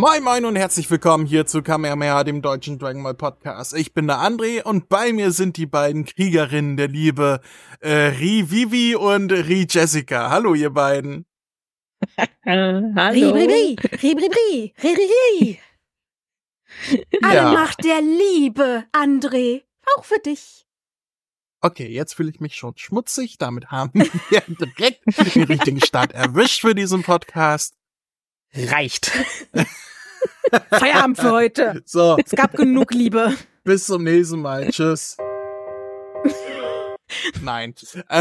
Moin Moin und herzlich willkommen hier zu Kamehameha, dem deutschen Dragon Ball Podcast. Ich bin der André und bei mir sind die beiden Kriegerinnen der Liebe, Ri Vivi und Ri Jessica. Hallo ihr beiden. Hallo. Ri. Alle Macht der Liebe, André. Auch für dich. Okay, jetzt fühle ich mich schon schmutzig. Damit haben wir direkt den richtigen Start erwischt für diesen Podcast. Reicht. Feierabend für heute. So. Es gab genug Liebe. Bis zum nächsten Mal. Tschüss. Nein.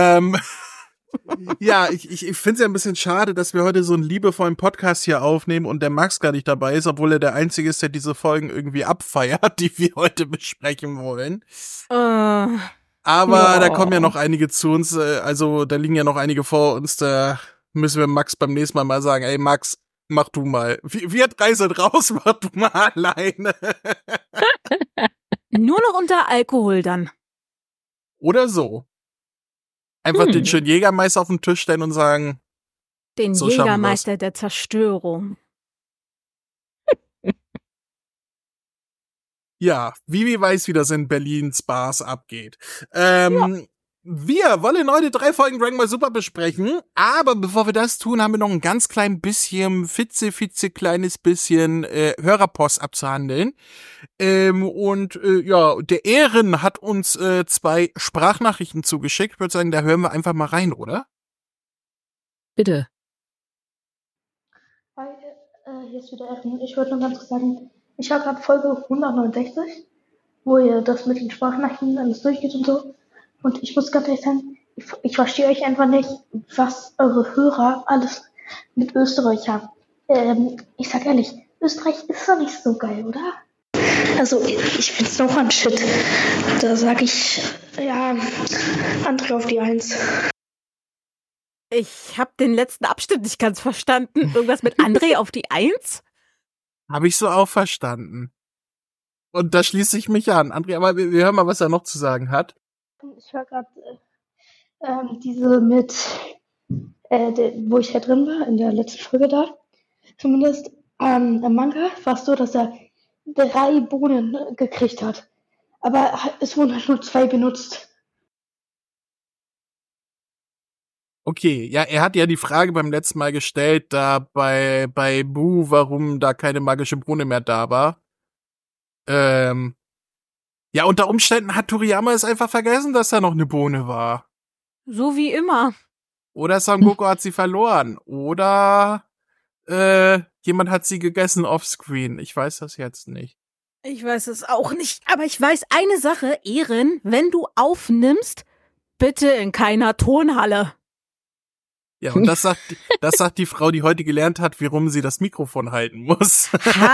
Ja, ich finde es ja ein bisschen schade, dass wir heute so einen liebevollen Podcast hier aufnehmen und der Max gar nicht dabei ist, obwohl er der Einzige ist, der diese Folgen irgendwie abfeiert, die wir heute besprechen wollen. Aber da kommen ja noch einige zu uns, also da liegen ja noch einige vor uns, da müssen wir Max beim nächsten Mal sagen, ey Max, mach du mal. Wir drei sind raus, mach du mal alleine. Nur noch unter Alkohol dann. Oder so. Einfach den schönen Jägermeister auf den Tisch stellen und sagen, den so Jägermeister der Zerstörung. Ja, Vivi weiß, wie das in Berlins Bars abgeht. Wir wollen heute 3 Folgen Dragon Ball Super besprechen, aber bevor wir das tun, haben wir noch ein ganz klein bisschen, kleines bisschen Hörerpost abzuhandeln. Der Ehren hat uns 2 Sprachnachrichten zugeschickt. Ich würde sagen, da hören wir einfach mal rein, oder? Bitte. Hi, hier ist wieder Ehren. Ich wollte nur ganz kurz sagen, ich habe gerade Folge 169, wo ihr das mit den Sprachnachrichten alles durchgeht und so. Und ich muss ganz ehrlich sagen, ich verstehe euch einfach nicht, was eure Hörer alles mit Österreich haben. Ich sag ehrlich, Österreich ist doch nicht so geil, oder? Also, ich find's noch ein Shit. Da sag ich, ja, André auf die 1. Ich habe den letzten Abschnitt nicht ganz verstanden. Irgendwas mit André auf die 1? Habe ich so auch verstanden. Und da schließe ich mich an. André, aber wir hören mal, was er noch zu sagen hat. Ich höre gerade diese mit, wo ich ja drin war, in der letzten Folge da. Zumindest im Manga war es so, dass er 3 Bohnen gekriegt hat. Aber es wurden halt nur 2 benutzt. Okay, ja, er hat ja die Frage beim letzten Mal gestellt, da bei Buu, warum da keine magische Bohne mehr da war. Ja, unter Umständen hat Toriyama es einfach vergessen, dass da noch eine Bohne war. So wie immer. Oder Son Goku hat sie verloren. Oder jemand hat sie gegessen offscreen. Ich weiß das jetzt nicht. Ich weiß es auch nicht, aber ich weiß eine Sache, Ehren, wenn du aufnimmst, bitte in keiner Tonhalle. Ja, und das sagt die Frau, die heute gelernt hat, wie rum sie das Mikrofon halten muss.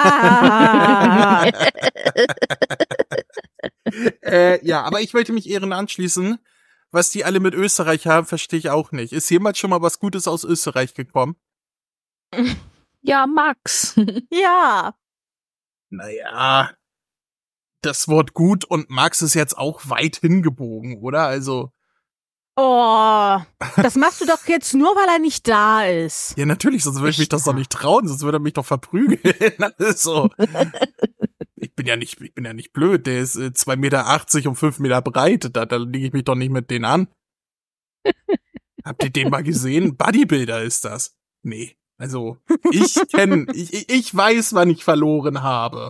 Ja, aber ich wollte mich Ehren anschließen. Was die alle mit Österreich haben, verstehe ich auch nicht. Ist jemals schon mal was Gutes aus Österreich gekommen? Ja, Max. Ja. Naja, das Wort gut und Max ist jetzt auch weit hingebogen, oder? Also. Oh, das machst du doch jetzt nur, weil er nicht da ist. Ja, natürlich, sonst würde ich mich das doch nicht trauen, sonst würde er mich doch verprügeln. Also, ich bin ja nicht blöd, der ist 2,80 Meter und 5 Meter breit, da liege ich mich doch nicht mit denen an. Habt ihr den mal gesehen? Bodybuilder ist das. Nee, also, ich weiß, wann ich verloren habe.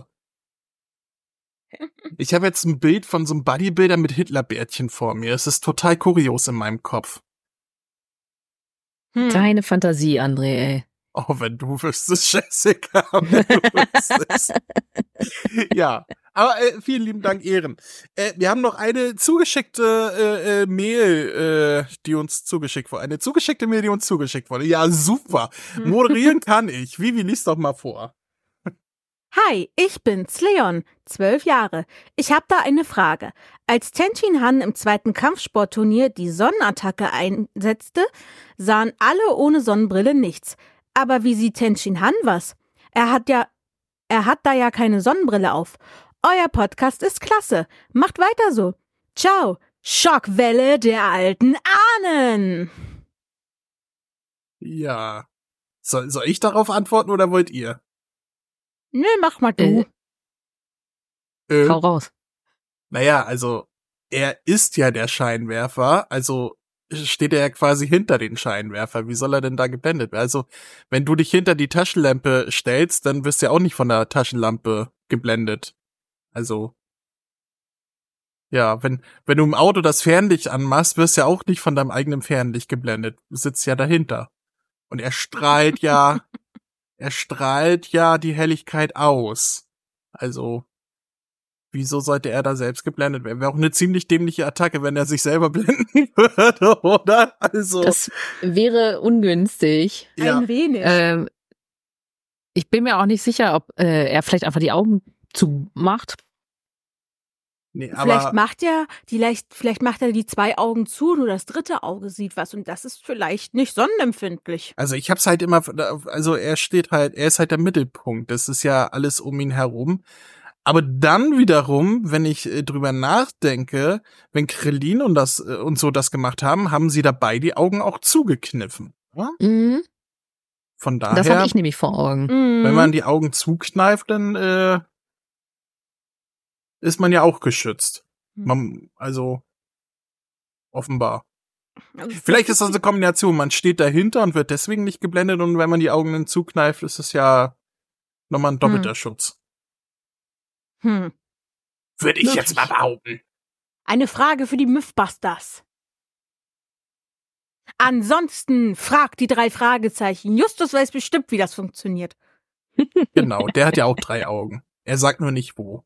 Ich habe jetzt ein Bild von so einem Bodybuilder mit Hitlerbärtchen vor mir. Es ist total kurios in meinem Kopf. Deine Fantasie, André, ey. Oh, wenn du wüsstest, Jessica, wenn du wüsstest. Ja, aber vielen lieben Dank, Ehren. Wir haben noch eine zugeschickte Mail, die uns zugeschickt wurde. Eine zugeschickte Mail, die uns zugeschickt wurde. Ja, super. Moderieren kann ich. Vivi, lies doch mal vor. Hi, ich bin's, Leon, 12 Jahre. Ich habe da eine Frage. Als Tenshin Han im 2. Kampfsportturnier die Sonnenattacke einsetzte, sahen alle ohne Sonnenbrille nichts. Aber wie sieht Tenshin Han was? Er hat da ja keine Sonnenbrille auf. Euer Podcast ist klasse. Macht weiter so. Ciao. Schockwelle der alten Ahnen. Ja. Soll ich darauf antworten oder wollt ihr? Nö, mach mal du. Hau raus. Naja, also er ist ja der Scheinwerfer, also steht er ja quasi hinter den Scheinwerfer. Wie soll er denn da geblendet werden? Also, wenn du dich hinter die Taschenlampe stellst, dann wirst du ja auch nicht von der Taschenlampe geblendet. Also, ja, wenn du im Auto das Fernlicht anmachst, wirst du ja auch nicht von deinem eigenen Fernlicht geblendet. Du sitzt ja dahinter. Und er strahlt ja die Helligkeit aus. Also, wieso sollte er da selbst geblendet werden? Wäre auch eine ziemlich dämliche Attacke, wenn er sich selber blenden würde, oder? Also. Das wäre ungünstig. Ja. Ein wenig. Ich bin mir auch nicht sicher, ob er vielleicht einfach die Augen zumacht. Nee, Vielleicht aber macht er die 2 Augen zu, nur das 3. Auge sieht was und das ist vielleicht nicht sonnenempfindlich. also ich hab's halt immer, also er ist halt der Mittelpunkt. Das ist ja alles um ihn herum. Aber dann wiederum, wenn ich drüber nachdenke, wenn Krillin und so das gemacht haben, haben sie dabei die Augen auch zugekniffen. Ja? Mhm. Von Das habe daher, ich nämlich vor Augen. wenn man die Augen zukneift, dann ist man ja auch geschützt. Also offenbar. Also Vielleicht ist das eine Kombination. Man steht dahinter und wird deswegen nicht geblendet und wenn man die Augen dann zukneift, ist es ja nochmal ein doppelter Schutz. Würde ich Möglich. jetzt mal behaupten. Eine Frage für die Mythbusters. Ansonsten fragt die 3 Fragezeichen. Justus weiß bestimmt, wie das funktioniert. Genau, der hat ja auch 3 Augen. Er sagt nur nicht wo.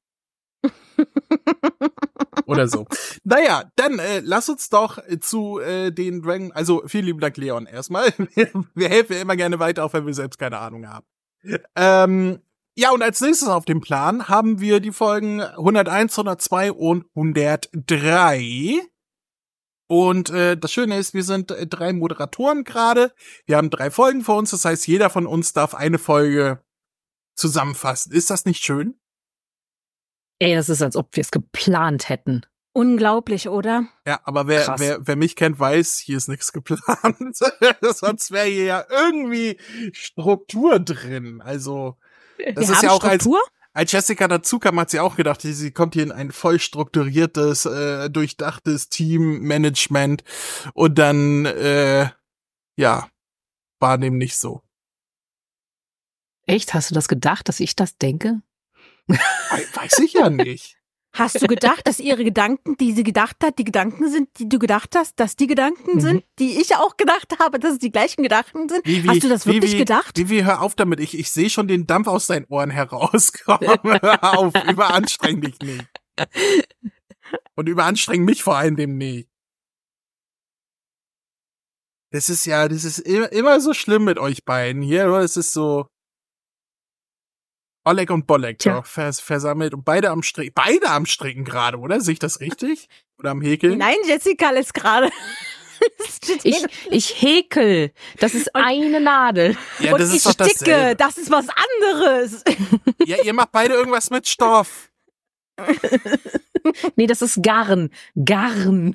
Oder so. Naja, dann lass uns doch zu den Dragon, also vielen lieben Dank, Leon, erstmal. Wir helfen immer gerne weiter, auch wenn wir selbst keine Ahnung haben. Ja, und als nächstes auf dem Plan haben wir die Folgen 101, 102 und 103. Und das Schöne ist, wir sind 3 Moderatoren gerade. Wir haben 3 Folgen vor uns, das heißt, jeder von uns darf eine Folge zusammenfassen. Ist das nicht schön? Ey, das ist, als ob wir es geplant hätten. Unglaublich, oder? Ja, aber Krass. wer mich kennt, weiß, hier ist nichts geplant. Sonst wäre hier ja irgendwie Struktur drin. Also, das Wir ist haben ja auch Struktur? als Jessica dazu kam, hat sie auch gedacht, sie kommt hier in ein voll strukturiertes, durchdachtes Teammanagement und dann, ja, war dem nicht so. Echt? Hast du das gedacht, dass ich das denke? Weiß ich ja nicht. Hast du gedacht, dass ihre Gedanken, die sie gedacht hat, die Gedanken sind, die du gedacht hast, dass die Gedanken sind, die ich auch gedacht habe, dass es die gleichen Gedanken sind? Hast du das wirklich gedacht? Hör auf damit. Ich sehe schon den Dampf aus deinen Ohren herauskommen. Hör auf, überanstreng dich nicht. Und überanstreng mich vor allem dem nicht. Das ist immer so schlimm mit euch beiden hier, oder? Es ist so Oleg und Bolek doch versammelt und beide am Stricken gerade, oder? Sehe ich das richtig? Oder am Häkeln? Nein, Jessica ist gerade. Ich häkel. Das ist eine Nadel. Ja, und das ich ist doch sticke. dasselbe. Das ist was anderes. Ja, ihr macht beide irgendwas mit Stoff. Nee, das ist Garn. Garn.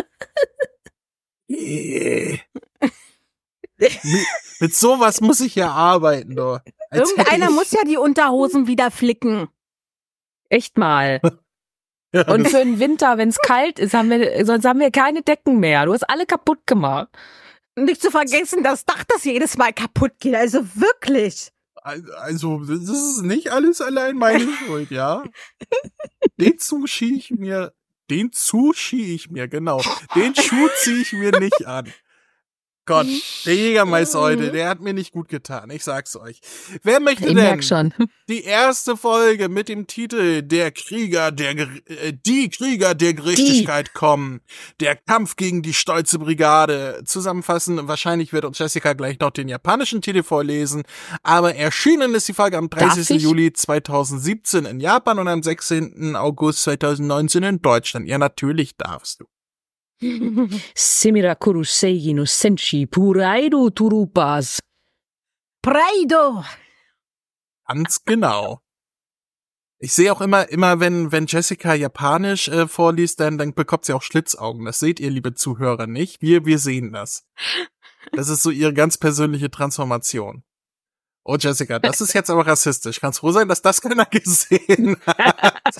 Mit sowas muss ich ja arbeiten, doch. Irgendeiner muss ja die Unterhosen wieder flicken. Echt mal. Ja, Und für den Winter, wenn es kalt ist, sonst haben wir keine Decken mehr. Du hast alle kaputt gemacht. Nicht zu vergessen, das Dach, das jedes Mal kaputt geht. Also wirklich. Also, das ist nicht alles allein meine Schuld, ja? Den Schuh ziehe ich mir, genau. Den Schuh ziehe ich mir nicht an. Gott, der Jägermeister heute, der hat mir nicht gut getan, ich sag's euch. Wer möchte Ich denn merk schon. die erste Folge mit dem Titel Die Krieger der Gerechtigkeit kommen, der Kampf gegen die stolze Brigade zusammenfassen? Wahrscheinlich wird uns Jessica gleich noch den japanischen Titel vorlesen, aber erschienen ist die Folge am 30. Juli 2017 in Japan und am 16. August 2019 in Deutschland. Ja, natürlich darfst du. Semira Kuruseigi no Senshi Puraido Turupas. Praido. Ganz genau. Ich sehe auch immer, wenn Jessica Japanisch vorliest, dann bekommt sie auch Schlitzaugen. Das seht ihr, liebe Zuhörer, nicht. Wir sehen das. Das ist so ihre ganz persönliche Transformation. Oh, Jessica, das ist jetzt aber rassistisch. Kannst froh sein, dass das keiner gesehen hat.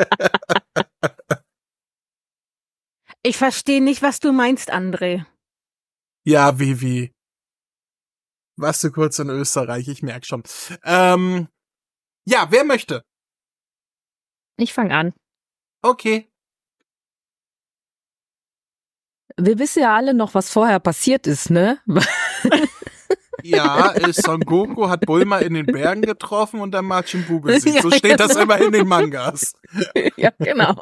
Ich verstehe nicht, was du meinst, André. Ja, Vivi. Warst du kurz in Österreich? Ich merk schon. Ja, wer möchte? Ich fange an. Okay. Wir wissen ja alle noch, was vorher passiert ist, ne? Ja, Son Goku hat Bulma in den Bergen getroffen und dann Majin Buu besiegt. Ja, So steht das genau. immer in den Mangas. Ja, genau.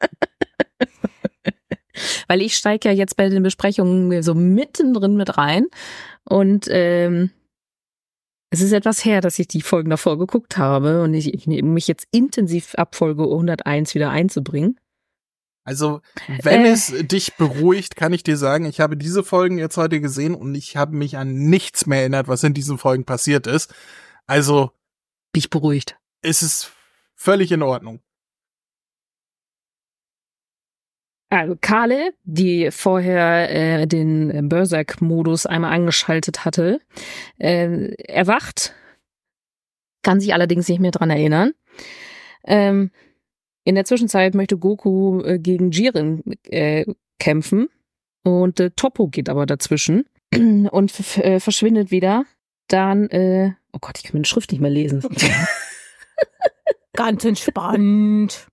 Weil ich steige ja jetzt bei den Besprechungen so mittendrin mit rein und es ist etwas her, dass ich die Folgen davor geguckt habe und ich mich jetzt intensiv ab Folge 101 wieder einzubringen. Also, wenn es dich beruhigt, kann ich dir sagen, ich habe diese Folgen jetzt heute gesehen und ich habe mich an nichts mehr erinnert, was in diesen Folgen passiert ist. Also, Bin ich beruhigt. es ist völlig in Ordnung. Also Kale, die vorher den Berserk-Modus einmal angeschaltet hatte, erwacht, kann sich allerdings nicht mehr dran erinnern. In der Zwischenzeit möchte Goku gegen Jiren kämpfen und Toppo geht aber dazwischen und verschwindet wieder. Dann, oh Gott, ich kann meine Schrift nicht mehr lesen. Ganz entspannt.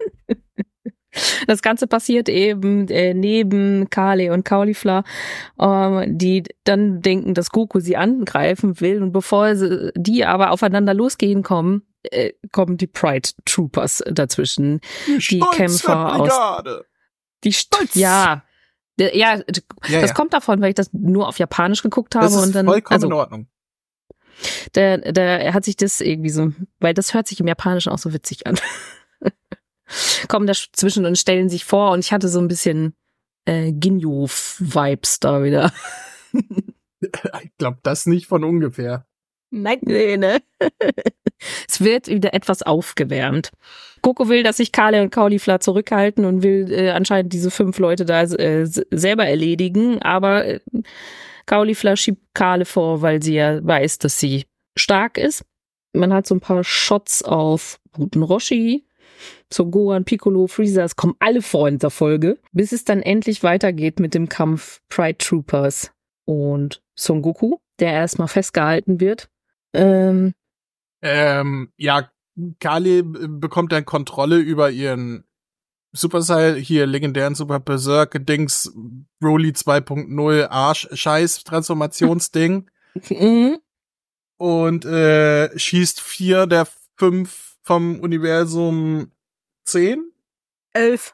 Das Ganze passiert eben neben Kale und Caulifla, die dann denken, dass Goku sie angreifen will. Und bevor die aber aufeinander losgehen kommen die Pride Troopers dazwischen. Die Kämpfer aus... Die Stolz! Ja, das kommt davon, weil ich das nur auf Japanisch geguckt habe. Das ist und dann, vollkommen in Ordnung. Der hat sich das irgendwie so... Weil das hört sich im Japanischen auch so witzig an. Kommen dazwischen und stellen sich vor und ich hatte so ein bisschen Ginyu-Vibes da wieder. Ich glaube, das nicht von ungefähr. Nein. Nee, ne? Es wird wieder etwas aufgewärmt. Goku will, dass sich Kale und Caulifla zurückhalten und will anscheinend diese 5 Leute da selber erledigen, aber Caulifla schiebt Kale vor, weil sie ja weiß, dass sie stark ist. Man hat so ein paar Shots auf guten Roshi, Son Gohan, Piccolo, Freezer, es kommen alle vor in dieser Folge, bis es dann endlich weitergeht mit dem Kampf Pride Troopers und Son Goku, der erstmal festgehalten wird. Ja, Kale bekommt dann Kontrolle über ihren Super Saiyan, hier legendären Super Berserk Dings, Broly 2.0 Arsch-Scheiß-Transformationsding und schießt 4 der 5 vom Universum 10? 11.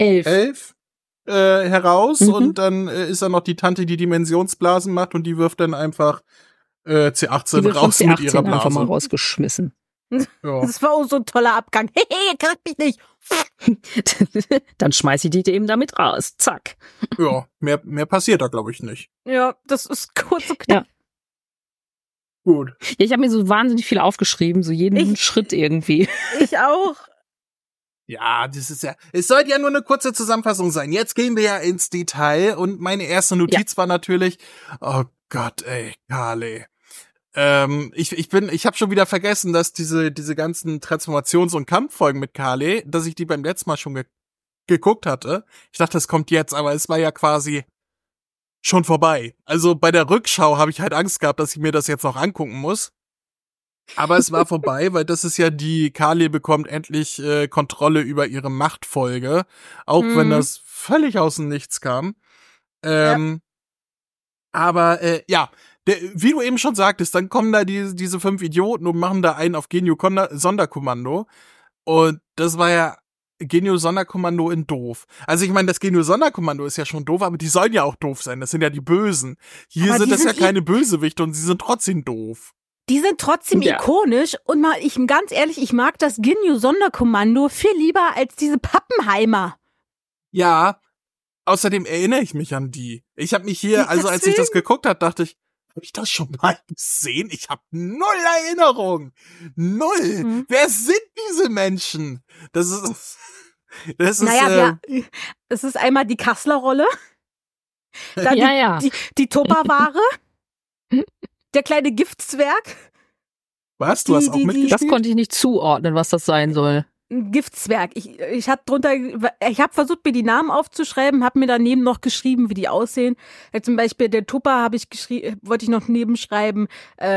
Heraus und dann ist da noch die Tante, die Dimensionsblasen macht und die wirft dann einfach C18 Die wird raus von mit C18 ihrer einfach mal Blase. rausgeschmissen. Ja. Das war auch so ein toller Abgang. Hehe, ihr kriegt mich nicht. Dann schmeiß ich die eben damit raus. Zack. Ja, mehr passiert da, glaube ich, nicht. Ja, das ist kurz und knapp. Gut. Ja, ich habe mir so wahnsinnig viel aufgeschrieben, so jeden Schritt irgendwie. Ich auch. Ja, das ist ja, es sollte ja nur eine kurze Zusammenfassung sein. Jetzt gehen wir ja ins Detail und meine erste Notiz war natürlich, oh Gott, ey, Kale. Ich habe schon wieder vergessen, dass diese ganzen Transformations- und Kampffolgen mit Kale, dass ich die beim letzten Mal schon geguckt hatte. Ich dachte, das kommt jetzt, aber es war ja quasi schon vorbei. Also bei der Rückschau habe ich halt Angst gehabt, dass ich mir das jetzt noch angucken muss. Aber es war vorbei, weil das ist ja die Kale bekommt endlich Kontrolle über ihre Machtfolge, auch wenn das völlig aus dem Nichts kam. Aber wie du eben schon sagtest, dann kommen da diese 5 Idioten und machen da einen auf Genio Sonderkommando. Und das war ja Genio Sonderkommando in doof. Also ich meine, das Genio Sonderkommando ist ja schon doof, aber die sollen ja auch doof sein. Das sind ja die Bösen. Hier Aber sind die das ja sind keine Bösewichte und sie sind trotzdem doof. Die sind trotzdem ikonisch und mal, ganz ehrlich, ich mag das Ginyu-Sonderkommando viel lieber als diese Pappenheimer. Ja, außerdem erinnere ich mich an die. Ich habe mich hier, also als ich das geguckt habe, dachte ich, habe ich das schon mal gesehen? Ich habe 0 Erinnerung. 0. Wer sind diese Menschen? Das ist naja, es ist einmal die Kassler-Rolle, dann die Tupperware, der kleine Giftzwerg Was? Du hast auch mitgespielt? Das konnte ich nicht zuordnen, was das sein soll. Ein Giftzwerg. Ich habe versucht, mir die Namen aufzuschreiben, habe mir daneben noch geschrieben, wie die aussehen. Zum Beispiel der Tupper wollte ich noch nebenschreiben.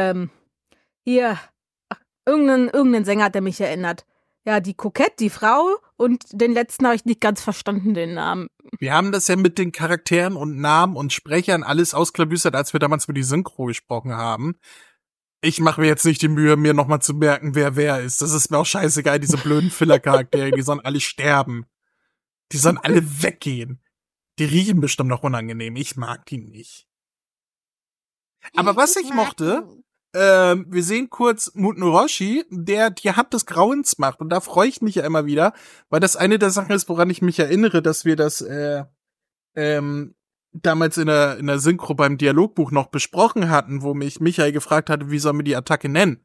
Irgendein Sänger hat der mich erinnert. Ja, die Kokette, die Frau, und den letzten habe ich nicht ganz verstanden, den Namen. Wir haben das ja mit den Charakteren und Namen und Sprechern alles ausklabüstert, als wir damals über die Synchro gesprochen haben. Ich mache mir jetzt nicht die Mühe, mir nochmal zu merken, wer ist. Das ist mir auch scheißegal, diese blöden Filler-Charaktere, die sollen alle sterben. Die sollen alle weggehen. Die riechen bestimmt noch unangenehm. Ich mag die nicht. Aber was ich mochte, wir sehen kurz Muten Roshi, der die Hand des Grauens macht. Und da freue ich mich ja immer wieder, weil das eine der Sachen ist, woran ich mich erinnere, dass wir das damals in der Synchro beim Dialogbuch noch besprochen hatten, wo mich Michael gefragt hatte, wie sollen wir die Attacke nennen?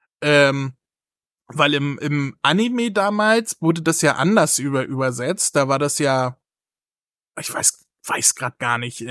Weil im Anime damals wurde das ja anders übersetzt. Da war das ja, ich weiß gerade gar nicht,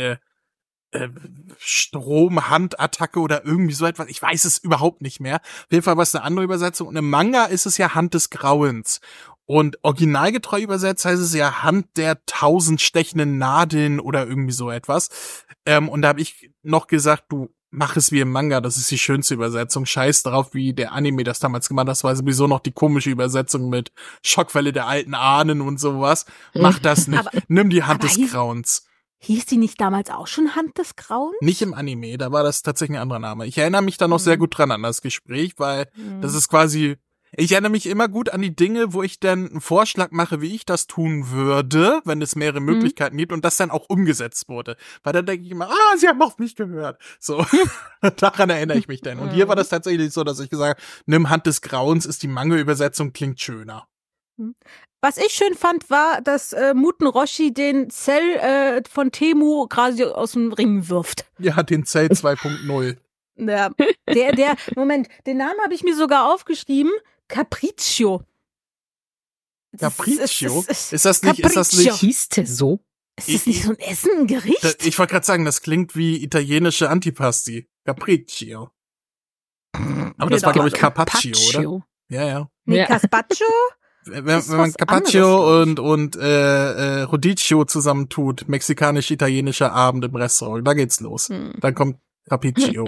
Strom-Hand-Attacke oder irgendwie so etwas. Ich weiß es überhaupt nicht mehr. Auf jeden Fall war es eine andere Übersetzung. Und im Manga ist es ja Hand des Grauens. Und originalgetreu übersetzt heißt es ja Hand der 1000 stechenden Nadeln oder irgendwie so etwas. Und da habe ich noch gesagt, du mach es wie im Manga, das ist die schönste Übersetzung. Scheiß drauf, wie der Anime das damals gemacht hat. Das war sowieso noch die komische Übersetzung mit Schockwelle der alten Ahnen und sowas. Mach das nicht. Nimm die Hand des Grauens. Hieß die nicht damals auch schon Hand des Grauens? Nicht im Anime, da war das tatsächlich ein anderer Name. Ich erinnere mich da noch sehr gut dran an das Gespräch, weil das ist quasi, ich erinnere mich immer gut an die Dinge, wo ich dann einen Vorschlag mache, wie ich das tun würde, wenn es mehrere Möglichkeiten gibt und das dann auch umgesetzt wurde. Weil dann denke ich immer, sie haben auf mich gehört. So, daran erinnere ich mich dann. Und hier war das tatsächlich so, dass ich gesagt habe, nimm Hand des Grauens, ist die Manga-Übersetzung, klingt schöner. Was ich schön fand, war, dass Muten Roshi den Cell von Temu quasi aus dem Ring wirft. Ja, den Cell 2.0. Ja, Moment, den Namen habe ich mir sogar aufgeschrieben. Capriccio. Capriccio? Ist das nicht? Hieß der so? Ist das nicht so ein Essen, ein Gericht? Ich wollte gerade sagen, das klingt wie italienische Antipasti. Capriccio. Aber das war, glaube ich, Carpaccio, oder? Ja. Nee, Carpaccio? Wenn man Carpaccio und Rodicchio zusammentut, mexikanisch-italienischer Abend im Restaurant, da geht's los. Dann kommt Carpaccio.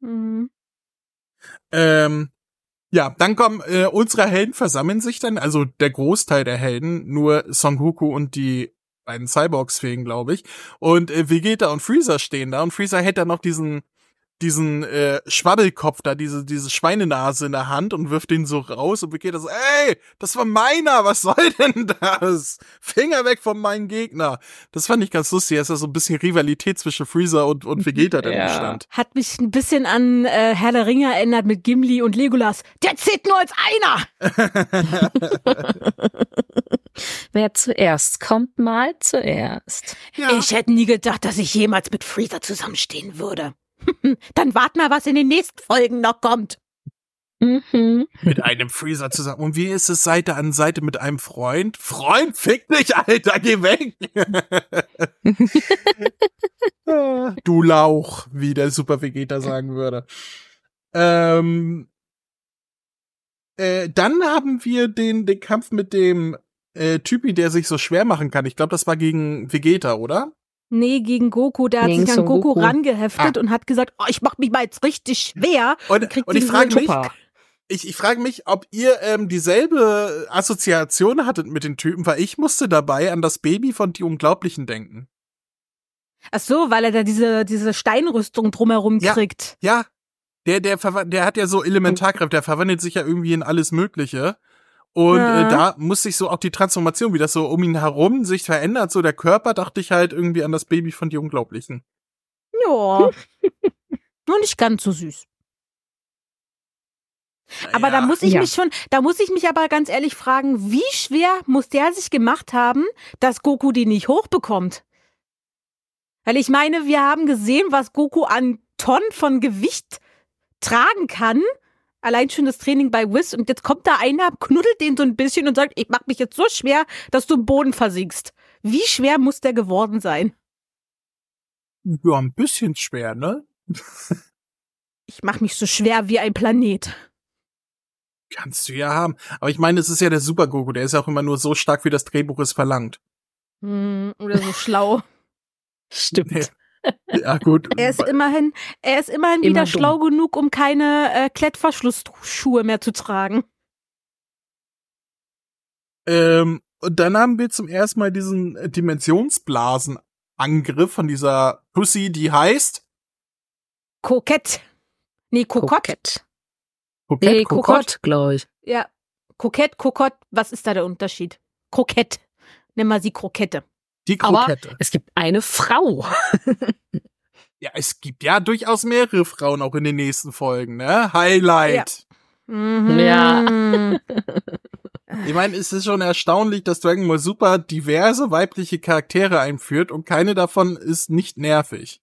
Ja, dann kommen unsere Helden versammeln sich dann, also der Großteil der Helden, nur Son Goku und die beiden Cyborgs fehlen, glaube ich. Und Vegeta und Freezer stehen da und Freezer hält dann noch diesen Schwabbelkopf da, diese Schweinenase in der Hand und wirft den so raus und Vegeta so, ey, das war meiner, was soll denn das? Finger weg von meinem Gegner. Das fand ich ganz lustig, dass da so ein bisschen Rivalität zwischen Freezer und Vegeta dann bestand. Hat mich ein bisschen an Herr der Ringe erinnert mit Gimli und Legolas. Der zählt nur als einer! Wer zuerst kommt, mal zuerst. Ja. Ich hätte nie gedacht, dass ich jemals mit Freezer zusammenstehen würde. Dann wart mal, was in den nächsten Folgen noch kommt. Mit einem Freezer zusammen. Und wie ist es Seite an Seite mit einem Freund? Freund, fick dich, Alter, geh weg! Du Lauch, wie der Super Vegeta sagen würde. Dann haben wir den Kampf mit dem Typi, der sich so schwer machen kann. Ich glaube, das war gegen Vegeta, oder? Nee, gegen Goku. Der hat sich an Goku rangeheftet und hat gesagt, ich mach mich mal jetzt richtig schwer. Und ich frage mich, ob ihr dieselbe Assoziation hattet mit den Typen, weil ich musste dabei an das Baby von Die Unglaublichen denken. Ach so, weil er da diese Steinrüstung drumherum kriegt. Ja. Der hat ja so Elementarkräfte, der verwandelt sich ja irgendwie in alles Mögliche. Und da musste ich so auch die Transformation, wie das so um ihn herum sich verändert, so der Körper, dachte ich halt irgendwie an das Baby von Die Unglaublichen. Ja. Nur nicht ganz so süß. Aber da muss ich mich aber ganz ehrlich fragen, wie schwer muss der sich gemacht haben, dass Goku den nicht hochbekommt? Weil ich meine, wir haben gesehen, was Goku an Tonnen von Gewicht tragen kann. Allein schon das Training bei Whis und jetzt kommt da einer, knuddelt den so ein bisschen und sagt, ich mach mich jetzt so schwer, dass du im Boden versinkst. Wie schwer muss der geworden sein? Ja, ein bisschen schwer, ne? Ich mach mich so schwer wie ein Planet. Kannst du ja haben. Aber ich meine, es ist ja der Super Goku, der ist ja auch immer nur so stark, wie das Drehbuch es verlangt. Oder so schlau. Stimmt. Ja, gut. Er ist immerhin wieder dumm. schlau genug, um keine Klettverschlussschuhe mehr zu tragen. Und dann haben wir zum ersten Mal diesen Dimensionsblasenangriff von dieser Pussy, die heißt Kokett. Nee, Kokott. Nee, Kokott. Kokott, glaube ich. Ja. Kokott. Was ist da der Unterschied? Krokett. Nimm mal sie Krokette. die Aber Krokette. es gibt eine Frau. Ja, es gibt ja durchaus mehrere Frauen auch in den nächsten Folgen, ne? Highlight. Ja. Ich meine, es ist schon erstaunlich, dass Dragon Ball Super diverse weibliche Charaktere einführt und keine davon ist nicht nervig.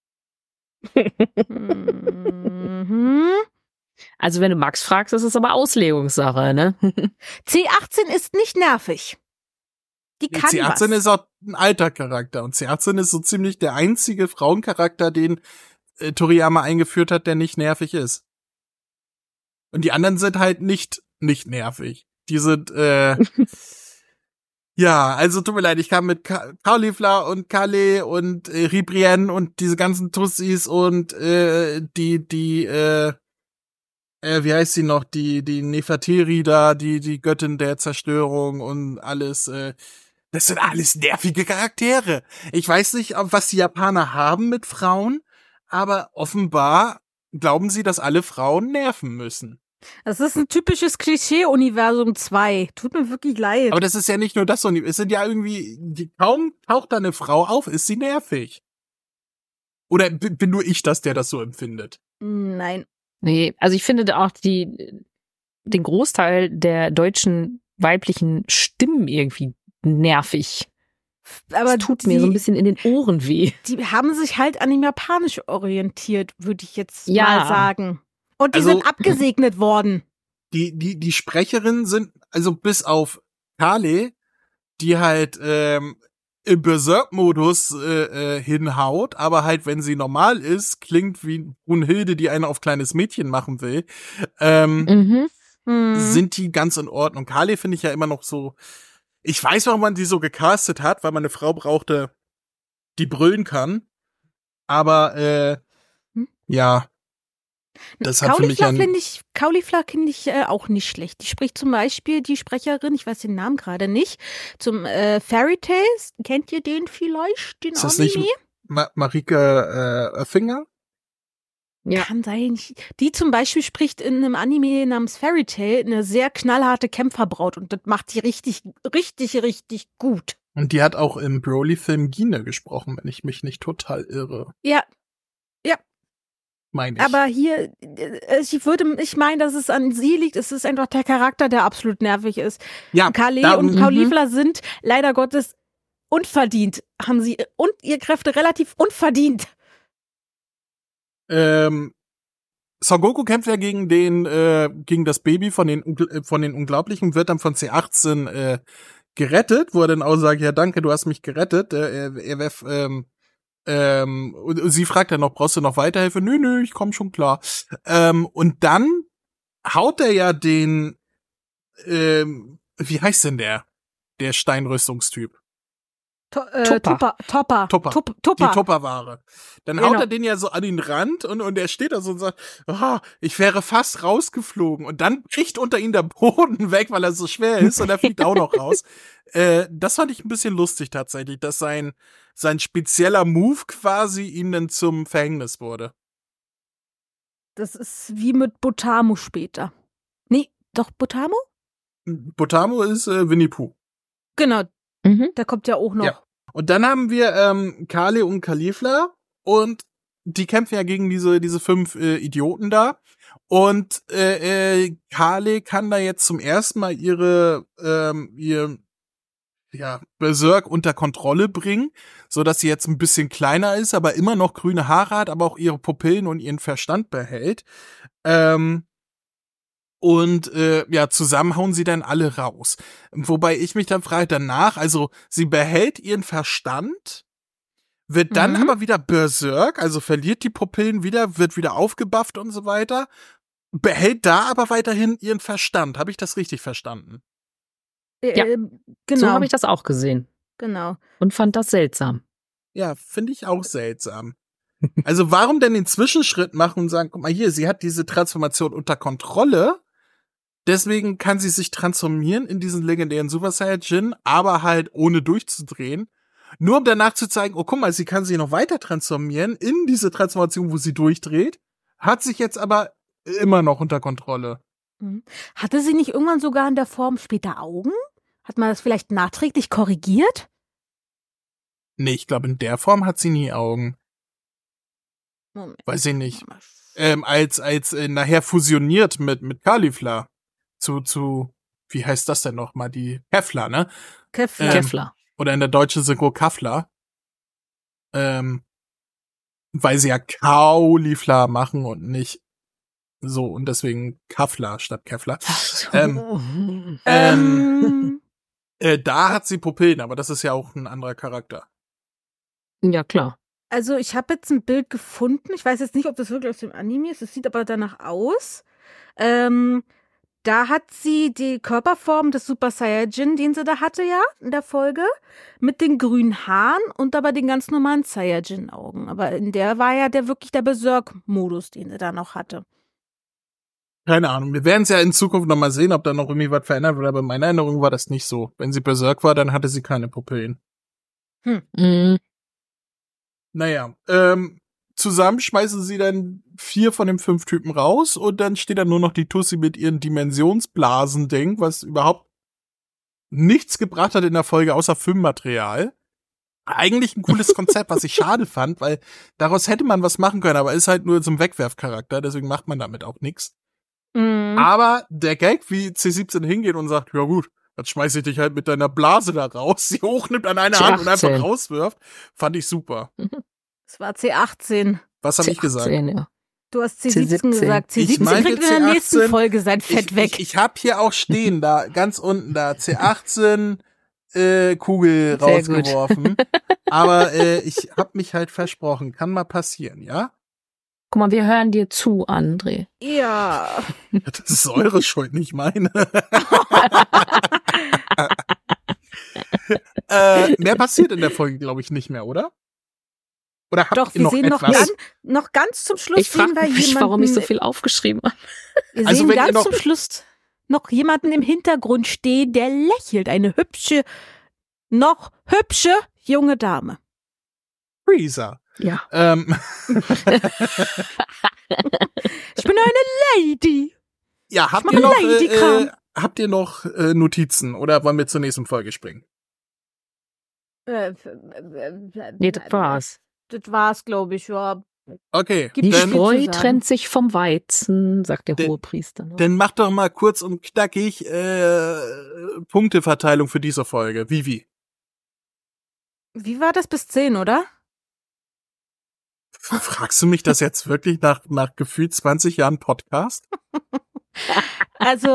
Also wenn du Max fragst, ist es aber Auslegungssache, ne? C18 ist nicht nervig. Die kann C18 was. ist auch ein alter Charakter und C18 ist so ziemlich der einzige Frauencharakter, den Toriyama eingeführt hat, der nicht nervig ist. Und die anderen sind halt nicht nervig. Die sind, ja, also tut mir leid, ich kam mit Caulifla und Kale und Ribrien und diese ganzen Tussis und wie heißt sie noch, die Nefertiri da, die Göttin der Zerstörung und alles, das sind alles nervige Charaktere. Ich weiß nicht, was die Japaner haben mit Frauen, aber offenbar glauben sie, dass alle Frauen nerven müssen. Das ist ein typisches Klischee-Universum 2. Tut mir wirklich leid. Aber das ist ja nicht nur das, sondern es sind ja irgendwie, kaum taucht da eine Frau auf, ist sie nervig. Oder bin nur ich das, der das so empfindet? Nein. Nee, also ich finde auch den Großteil der deutschen weiblichen Stimmen irgendwie nervig. Aber das tut mir so ein bisschen in den Ohren weh. Die haben sich halt an dem Japanisch orientiert, würde ich jetzt Ja. mal sagen. Und die Also- sind abgesegnet worden. Die Sprecherinnen sind, also bis auf Kale, die halt im Berserk-Modus hinhaut, aber halt, wenn sie normal ist, klingt wie Brunhilde, die einen auf kleines Mädchen machen will, Mhm. sind die ganz in Ordnung. Kale finde ich ja immer noch so, ich weiß, warum man die so gecastet hat, weil man eine Frau brauchte, die brüllen kann, aber ja, das hat für mich Caulifla finde ich auch nicht schlecht. Die spricht zum Beispiel die Sprecherin, ich weiß den Namen gerade nicht, zum Fairy Tales. Kennt ihr den vielleicht, den Ist das Anime? nicht Marike Oeffinger? Ja. Kann sein. Die zum Beispiel spricht in einem Anime namens Fairy Tail eine sehr knallharte Kämpferbraut und das macht sie richtig, richtig, richtig gut. Und die hat auch im Broly-Film Gine gesprochen, wenn ich mich nicht total irre. Ja, Meine ich. aber hier, ich meine, dass es an sie liegt. Es ist einfach der Charakter, der absolut nervig ist. ja, Kale und Caulifla sind leider Gottes unverdient. Haben sie und ihre Kräfte relativ unverdient. Son Goku kämpft ja gegen das Baby von den Unglaublichen, wird dann von C18 gerettet, wo er dann auch sagt, ja danke, du hast mich gerettet. Und sie fragt dann noch, brauchst du noch Weiterhilfe? Nö, ich komm schon klar. Und dann haut er ja den, wie heißt denn der Steinrüstungstyp? Tupper. Die Tupperware. Dann haut Genau. er den ja so an den Rand und er steht da so und sagt, oh, ich wäre fast rausgeflogen. Und dann bricht unter ihm der Boden weg, weil er so schwer ist und er fliegt auch noch raus. Das fand ich ein bisschen lustig tatsächlich, dass sein spezieller Move quasi ihm dann zum Verhängnis wurde. Das ist wie mit Botamo später. Nee, doch Botamo? Botamo ist Winnie Pooh. Genau, Mhm. der kommt ja auch noch. Ja. Und dann haben wir Kale und Caulifla und die kämpfen ja gegen diese 5 Idioten da. Und Kale kann da jetzt zum ersten Mal ihr Berserk unter Kontrolle bringen, so dass sie jetzt ein bisschen kleiner ist, aber immer noch grüne Haare hat, aber auch ihre Pupillen und ihren Verstand behält. Zusammen hauen sie dann alle raus. Wobei ich mich dann frage danach, also sie behält ihren Verstand, wird dann aber wieder Berserk, also verliert die Pupillen wieder, wird wieder aufgebufft und so weiter. behält da aber weiterhin ihren Verstand. Habe ich das richtig verstanden? Ja. Genau. So habe ich das auch gesehen Genau. und fand das seltsam. Ja, finde ich auch seltsam. Also warum denn den Zwischenschritt machen und sagen, guck mal hier, sie hat diese Transformation unter Kontrolle, deswegen kann sie sich transformieren in diesen legendären Super Saiyajin, aber halt ohne durchzudrehen. Nur um danach zu zeigen, oh guck mal, sie kann sich noch weiter transformieren in diese Transformation, wo sie durchdreht, hat sich jetzt aber immer noch unter Kontrolle. Hatte sie nicht irgendwann sogar in der Form später Augen? Hat man das vielleicht nachträglich korrigiert? Nee, ich glaube, in der Form hat sie nie Augen. Moment. Weiß ich nicht. Als nachher fusioniert mit Caulifla zu, wie heißt das denn nochmal? Die Kefla, ne? Kevlar. Oder in der deutschen Synchro Kafla. Weil sie ja Caulifla machen und nicht so, und deswegen Kafla statt Kefla. Da hat sie Pupillen, aber das ist ja auch ein anderer Charakter. Ja, klar. Also ich habe jetzt ein Bild gefunden. Ich weiß jetzt nicht, ob das wirklich aus dem Anime ist. Es sieht aber danach aus. Da hat sie die Körperform des Super Saiyajin, den sie da hatte, ja, in der Folge, mit den grünen Haaren und aber den ganz normalen Saiyajin-Augen. Aber in der war ja wirklich der Berserk-Modus, den sie da noch hatte. Keine Ahnung. Wir werden es ja in Zukunft noch mal sehen, ob da noch irgendwie was verändert wird, aber in meiner Erinnerung war das nicht so. Wenn sie Berserk war, dann hatte sie keine Pupillen. Naja, zusammen schmeißen sie dann 4 von den 5 Typen raus und dann steht da nur noch die Tussi mit ihren Dimensionsblasen-Ding, was überhaupt nichts gebracht hat in der Folge außer Filmmaterial. Eigentlich ein cooles Konzept, was ich schade fand, weil daraus hätte man was machen können, aber ist halt nur so ein Wegwerfcharakter, deswegen macht man damit auch nichts. Aber der Gag, wie C17 hingeht und sagt, ja gut, jetzt schmeiß ich dich halt mit deiner Blase da raus, sie hochnimmt an einer Hand und einfach rauswirft, fand ich super. Es war C18. Was habe ich gesagt? Ja. Du hast C17 gesagt. C17 kriegt in der nächsten Folge sein Fett weg. Ich habe hier auch stehen, da ganz unten da, C18 Kugel Sehr rausgeworfen. Aber ich habe mich halt versprochen, kann mal passieren, ja? Guck mal, wir hören dir zu, André. Ja. Das ist eure Schuld, nicht meine. Mehr passiert in der Folge, glaube ich, nicht mehr, oder? Oder habt Doch, ihr wir noch sehen etwas? noch ganz zum Schluss Ich frage sehen wir mich, jemanden, warum ich so viel aufgeschrieben habe. Wir Also sehen wenn ihr ganz noch- zum Schluss noch jemanden im Hintergrund stehen, der lächelt. Eine noch hübsche junge Dame. Freezer. Ja. Ich bin eine Lady. Ja, habt mache ihr noch, Lady-Kram. habt ihr noch Notizen oder wollen wir zur nächsten Folge springen? Nee, das war's. Das war's, glaube ich, ja. Okay, Gibt Die es dann, Spreu- Spreu zu sagen. trennt sich vom Weizen, sagt der Den- Hohepriester. Ne? dann mach doch mal kurz und knackig Punkteverteilung für diese Folge. Vivi. Wie war das bis 10, oder? Fragst du mich das jetzt wirklich nach gefühlt 20 Jahren Podcast? Also,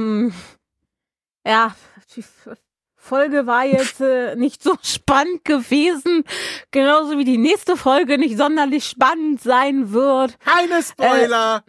ja, die Folge war jetzt nicht so spannend gewesen, genauso wie die nächste Folge nicht sonderlich spannend sein wird. Keine Spoiler!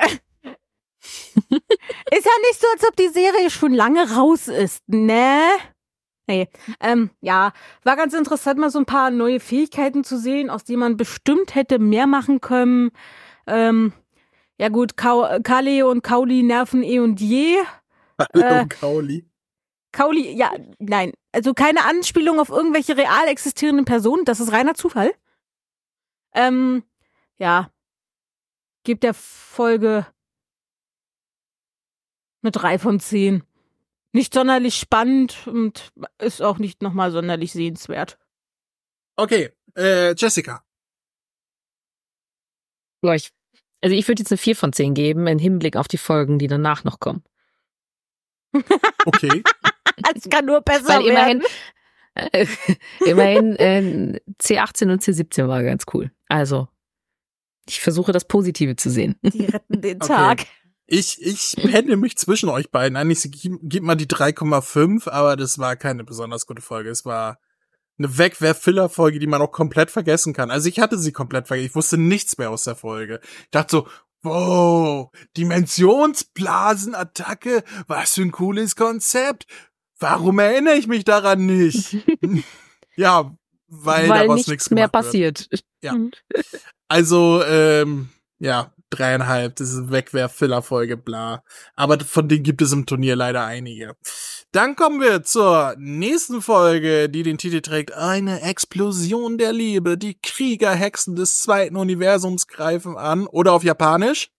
Ist ja nicht so, als ob die Serie schon lange raus ist, ne? Nee. Ja, war ganz interessant, mal so ein paar neue Fähigkeiten zu sehen, aus denen man bestimmt hätte mehr machen können. Ja gut, Kale und Kauli nerven eh und je. Hallo, Kauli. Kauli, ja, nein. Also keine Anspielung auf irgendwelche real existierenden Personen, das ist reiner Zufall. Ja. Gibt der Folge eine 3 von 10. Nicht sonderlich spannend und ist auch nicht nochmal sonderlich sehenswert. Okay, Jessica. Ja, ich würde jetzt eine 4 von 10 geben, im Hinblick auf die Folgen, die danach noch kommen. Okay. Es kann nur besser Weil werden. immerhin C18 und C17 war ganz cool. Also, ich versuche das Positive zu sehen. Die retten den Okay. Tag. Ich pendel mich zwischen euch beiden. Eigentlich gibt mal die 3,5, aber das war keine besonders gute Folge. Es war eine Wegwerf-Filler-Folge, die man auch komplett vergessen kann. Also ich hatte sie komplett vergessen. Ich wusste nichts mehr aus der Folge. Ich dachte so, Wow, Dimensionsblasenattacke, was für ein cooles Konzept. Warum erinnere ich mich daran nicht? Ja, weil daraus nichts mehr gemacht wird. passiert. Ja. Also, 3,5, das ist Wegwerf-Filler-Folge, bla. Aber von denen gibt es im Turnier leider einige. Dann kommen wir zur nächsten Folge, die den Titel trägt: Eine Explosion der Liebe. Die Kriegerhexen des zweiten Universums greifen an. Oder auf Japanisch?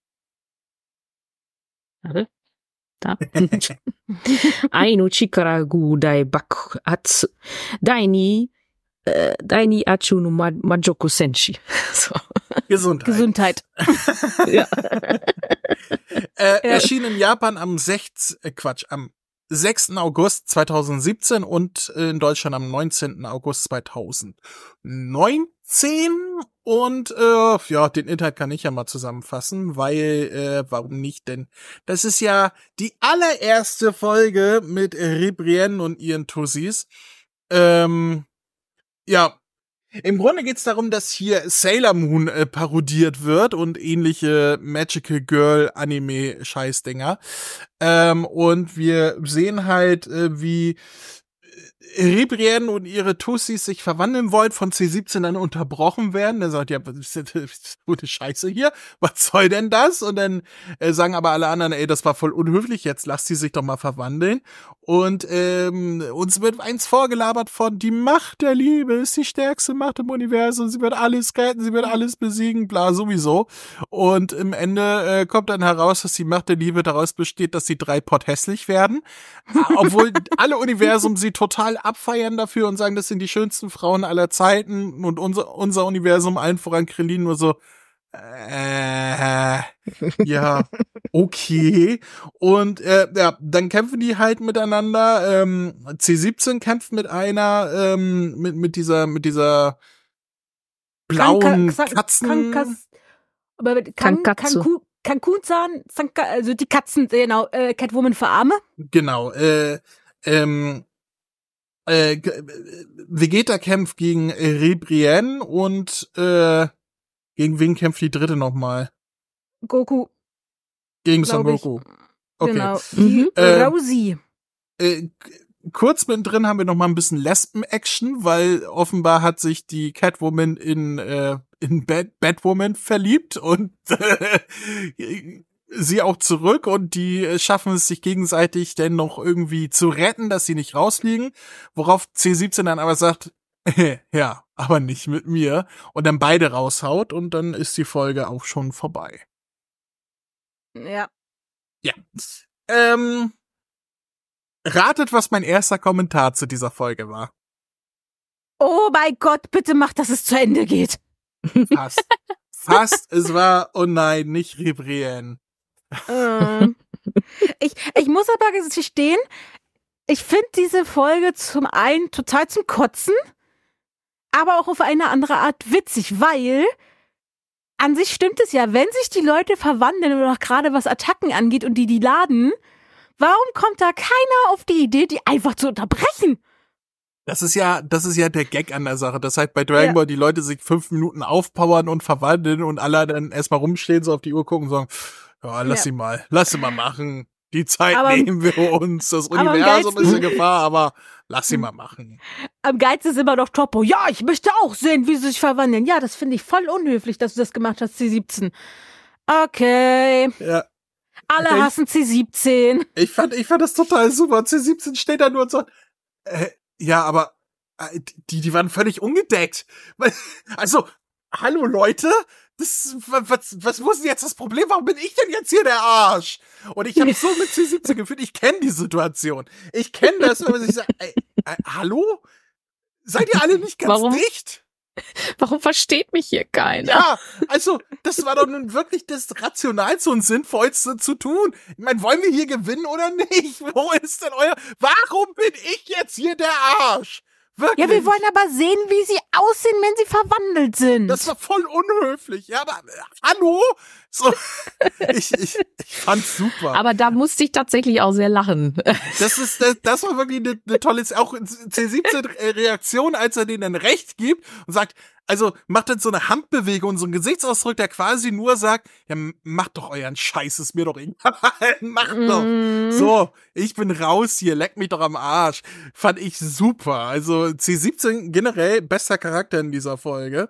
Warte. Da. Ainu chikaragu dai bakuhatsu. Daini achu no majoku senshi. So. Gesundheit. Ja. Erschien in Japan am 6. August 2017 und in Deutschland am 19. August 2019. Und den Inhalt kann ich ja mal zusammenfassen, weil, warum nicht denn? Das ist ja die allererste Folge mit Ribrienne und ihren Tussis. Im Grunde geht's darum, dass hier Sailor Moon parodiert wird und ähnliche Magical Girl Anime Scheißdinger. Und wir sehen halt, wie Ribrienne und ihre Tussis sich verwandeln wollen, von C17 dann unterbrochen werden. Der sagt, ja, was ist das gute Scheiße hier? Was soll denn das? Und dann sagen aber alle anderen, ey, das war voll unhöflich, jetzt lasst sie sich doch mal verwandeln. Und uns wird eins vorgelabert von: Die Macht der Liebe ist die stärkste Macht im Universum, sie wird alles retten, sie wird alles besiegen, bla, sowieso. Und im Ende kommt dann heraus, dass die Macht der Liebe daraus besteht, dass sie 3 potthässlich werden. Obwohl alle Universum sie total abfeiern dafür und sagen, das sind die schönsten Frauen aller Zeiten, und unser Universum, allen voran Krillin, nur so, ja, okay. Und dann kämpfen die halt miteinander. C17 kämpft mit einer, mit dieser blauen Katzen. Kankun-san, also die Katzen, genau, Catwoman für Arme. Genau, Vegeta kämpft gegen Ribrienne und gegen wen kämpft die dritte nochmal? Goku. Gegen Son Goku. Okay. Genau. Rosie. Kurz mittendrin haben wir noch mal ein bisschen Lesben-Action, weil offenbar hat sich die Catwoman in Batwoman verliebt und sie auch zurück, und die schaffen es sich gegenseitig denn noch irgendwie zu retten, dass sie nicht rausfliegen, worauf C17 dann aber sagt, ja, aber nicht mit mir, und dann beide raushaut, und dann ist die Folge auch schon vorbei. Ja. Ja. Ratet, was mein erster Kommentar zu dieser Folge war. Oh mein Gott, bitte mach, dass es zu Ende geht. Fast. Es war, oh nein, nicht Ribrienne. Ich muss aber gestehen, ich finde diese Folge zum einen total zum Kotzen, aber auch auf eine andere Art witzig, weil an sich stimmt es ja, wenn sich die Leute verwandeln oder auch gerade was Attacken angeht und die laden, warum kommt da keiner auf die Idee, die einfach zu unterbrechen? Das ist ja der Gag an der Sache, dass halt bei Dragon Ball die Leute sich 5 Minuten aufpowern und verwandeln und alle dann erstmal rumstehen, so auf die Uhr gucken und sagen, ja, lass sie mal machen. Die Zeit nehmen wir uns. Das Universum ist in Gefahr, aber lass sie mal machen. Am geilsten ist immer noch Toppo. Ja, ich möchte auch sehen, wie sie sich verwandeln. Ja, das finde ich voll unhöflich, dass du das gemacht hast, C17. Okay. Ja. Alle hassen C17. Ich fand das total super. C17 steht da nur und sagt, ja, aber die waren völlig ungedeckt. Also, hallo Leute, was muss denn jetzt das Problem? Warum bin ich denn jetzt hier der Arsch? Und ich habe so mit C17 gefühlt, ich kenne die Situation. Ich kenne das, wenn man sich sagt, hallo? Seid ihr alle nicht ganz dicht? Warum versteht mich hier keiner? Ja, also, das war doch nun wirklich das Rationalste und Sinnvollste zu tun. Ich meine, wollen wir hier gewinnen oder nicht? Wo ist denn warum bin ich jetzt hier der Arsch? Wirklich. Ja, wir wollen aber sehen, wie sie aussehen, wenn sie verwandelt sind. Das war voll unhöflich. Ja, aber hallo? So, ich fand's super. Aber da musste ich tatsächlich auch sehr lachen. Das war wirklich eine tolle, auch C17-Reaktion, als er denen dann recht gibt und sagt, also macht dann so eine Handbewegung und so einen Gesichtsausdruck, der quasi nur sagt, ja, macht doch euren Scheiß, ist mir doch egal, macht doch. So, ich bin raus hier, leck mich doch am Arsch. Fand ich super. Also C17 generell bester Charakter in dieser Folge.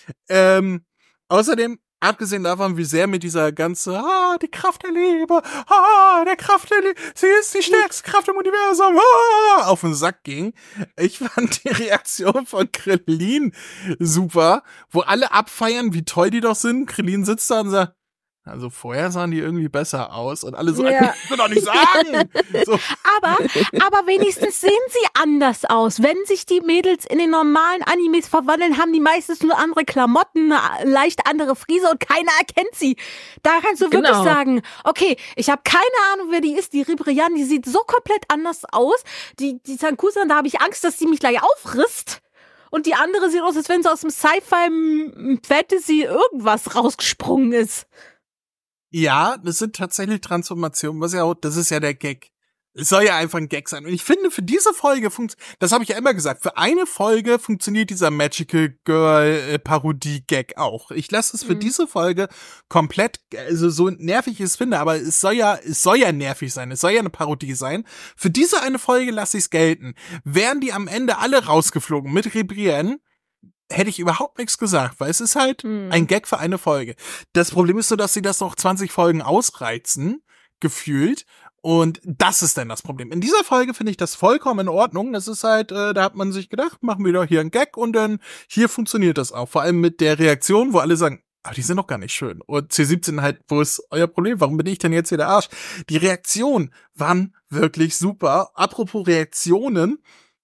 Außerdem, abgesehen davon, wie sehr mit dieser ganze, die Kraft der Liebe, der Kraft der Liebe, sie ist die stärkste Kraft im Universum, auf den Sack ging. Ich fand die Reaktion von Krillin super, wo alle abfeiern, wie toll die doch sind. Krillin sitzt da und sagt, also vorher sahen die irgendwie besser aus und alle so, Ja. ich will doch nicht sagen. So. Aber wenigstens sehen sie anders aus. Wenn sich die Mädels in den normalen Animes verwandeln, haben die meistens nur andere Klamotten, eine leicht andere Frise und keiner erkennt sie. Da kannst du wirklich sagen, okay, ich habe keine Ahnung, wer die ist. Die Ribrianne, die sieht so komplett anders aus. Die Sankusan, da habe ich Angst, dass die mich gleich aufrisst. Und die andere sieht aus, als wenn sie aus dem Sci-Fi-Fantasy irgendwas rausgesprungen ist. Ja, das sind tatsächlich Transformationen, das ist ja der Gag. Es soll ja einfach ein Gag sein. Und ich finde, für diese Folge das habe ich ja immer gesagt, für eine Folge funktioniert dieser Magical Girl Parodie-Gag auch. Ich lasse es für diese Folge komplett, also so nervig ich es finde, aber es soll ja nervig sein, es soll ja eine Parodie sein. Für diese eine Folge lasse ich es gelten. Wären die am Ende alle rausgeflogen mit Ribrianne, hätte ich überhaupt nichts gesagt, weil es ist halt ein Gag für eine Folge. Das Problem ist so, dass sie das noch 20 Folgen ausreizen, gefühlt. Und das ist dann das Problem. In dieser Folge finde ich das vollkommen in Ordnung. Das ist halt, da hat man sich gedacht, machen wir doch hier einen Gag und dann hier funktioniert das auch. Vor allem mit der Reaktion, wo alle sagen, aber die sind doch gar nicht schön. Und C17 halt, wo ist euer Problem? Warum bin ich denn jetzt hier der Arsch? Die Reaktionen waren wirklich super. Apropos Reaktionen,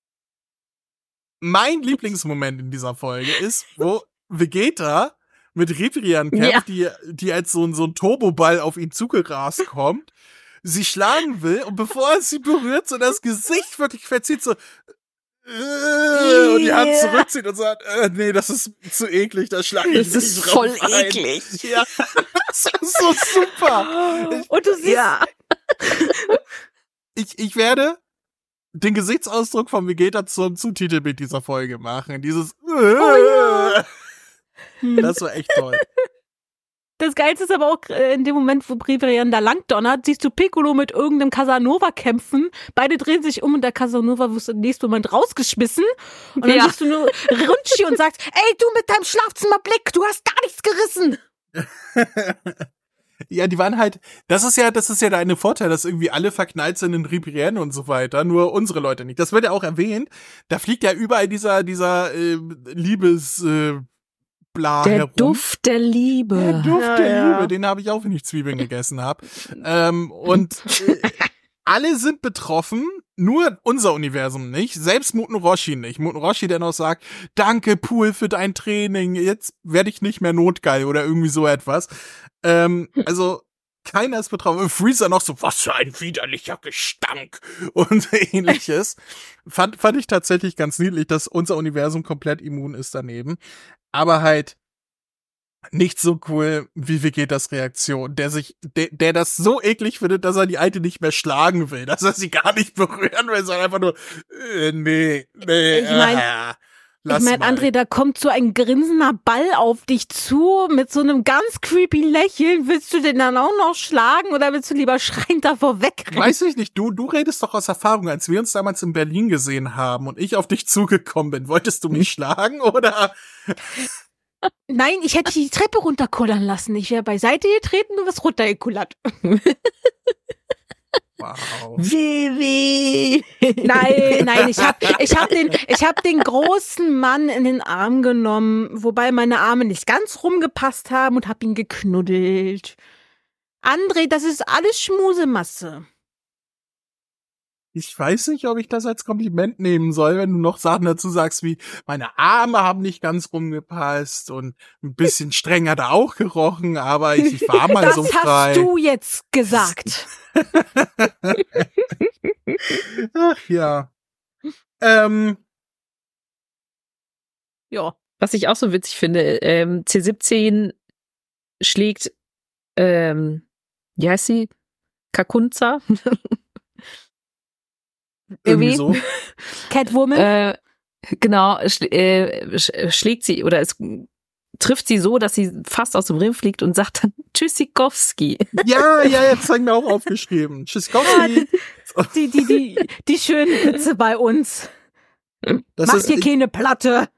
mein Lieblingsmoment in dieser Folge ist, wo Vegeta mit Ribrianne kämpft, die als so ein Turboball auf ihn zugerast kommt, sie schlagen will und bevor er sie berührt, so das Gesicht wirklich verzieht, so und die Hand zurückzieht und sagt, nee, das ist zu eklig, da schlage ich das nicht ist drauf voll ein. eklig. Ja, das ist so super. Und du siehst, Ich werde den Gesichtsausdruck von Vegeta zum Titelbild dieser Folge machen. Dieses Das war echt toll. das Geilste ist aber auch in dem Moment, wo Ribrianne da lang donnert, siehst du Piccolo mit irgendeinem Casanova kämpfen. Beide drehen sich um und der Casanova wird im nächsten Moment rausgeschmissen. Und dann siehst du nur Runchi und sagst, ey, du mit deinem Schlafzimmerblick, du hast gar nichts gerissen. Ja, die waren halt, das ist ja der eine Vorteil, dass irgendwie alle verknallt sind in Ribrianne und so weiter, nur unsere Leute nicht. Das wird ja auch erwähnt. Da fliegt ja überall dieser Liebes Bla der herum. Duft der Liebe. Der Duft der Liebe, den habe ich auch, wenn ich Zwiebeln gegessen habe. Und alle sind betroffen, nur unser Universum nicht, selbst Muten Roshi nicht. Muten Roshi, der noch sagt, danke Pool für dein Training, jetzt werde ich nicht mehr notgeil oder irgendwie so etwas. Also keiner ist betroffen. Freezer noch so, was für ein widerlicher Gestank und ähnliches. Fand ich tatsächlich ganz niedlich, dass unser Universum komplett immun ist daneben. Aber halt nicht so cool wie Vegetas Reaktion, der das so eklig findet, dass er die Alte nicht mehr schlagen will, dass er sie gar nicht berühren will, sondern einfach nur, nee, Ich meine, André, da kommt so ein grinsender Ball auf dich zu mit so einem ganz creepy Lächeln. Willst du den dann auch noch schlagen oder willst du lieber schreiend davor wegrennen? Weiß ich nicht, du redest doch aus Erfahrung, als wir uns damals in Berlin gesehen haben und ich auf dich zugekommen bin. Wolltest du mich schlagen oder? Nein, ich hätte die Treppe runterkullern lassen. Ich wäre beiseite getreten, du wirst runtergekullert. Wow. Vivi. Nein, ich hab den großen Mann in den Arm genommen, wobei meine Arme nicht ganz rumgepasst haben und hab ihn geknuddelt. André, das ist alles Schmusemasse. Ich weiß nicht, ob ich das als Kompliment nehmen soll, wenn du noch Sachen dazu sagst wie, meine Arme haben nicht ganz rumgepasst und ein bisschen streng hat er auch gerochen, aber ich war mal so frei. Das hast du jetzt gesagt. Ach ja. Ja. Was ich auch so witzig finde, C17 schlägt, wie heißt sie? Kakunza? Irgendwie so. Catwoman. Genau, schlägt sie oder es trifft sie so, dass sie fast aus dem Ring fliegt und sagt dann Tschüssikowski. Ja, jetzt haben wir auch aufgeschrieben. Tschüssikowski. Die schönen Witze bei uns. Das Macht ist, hier keine Platte.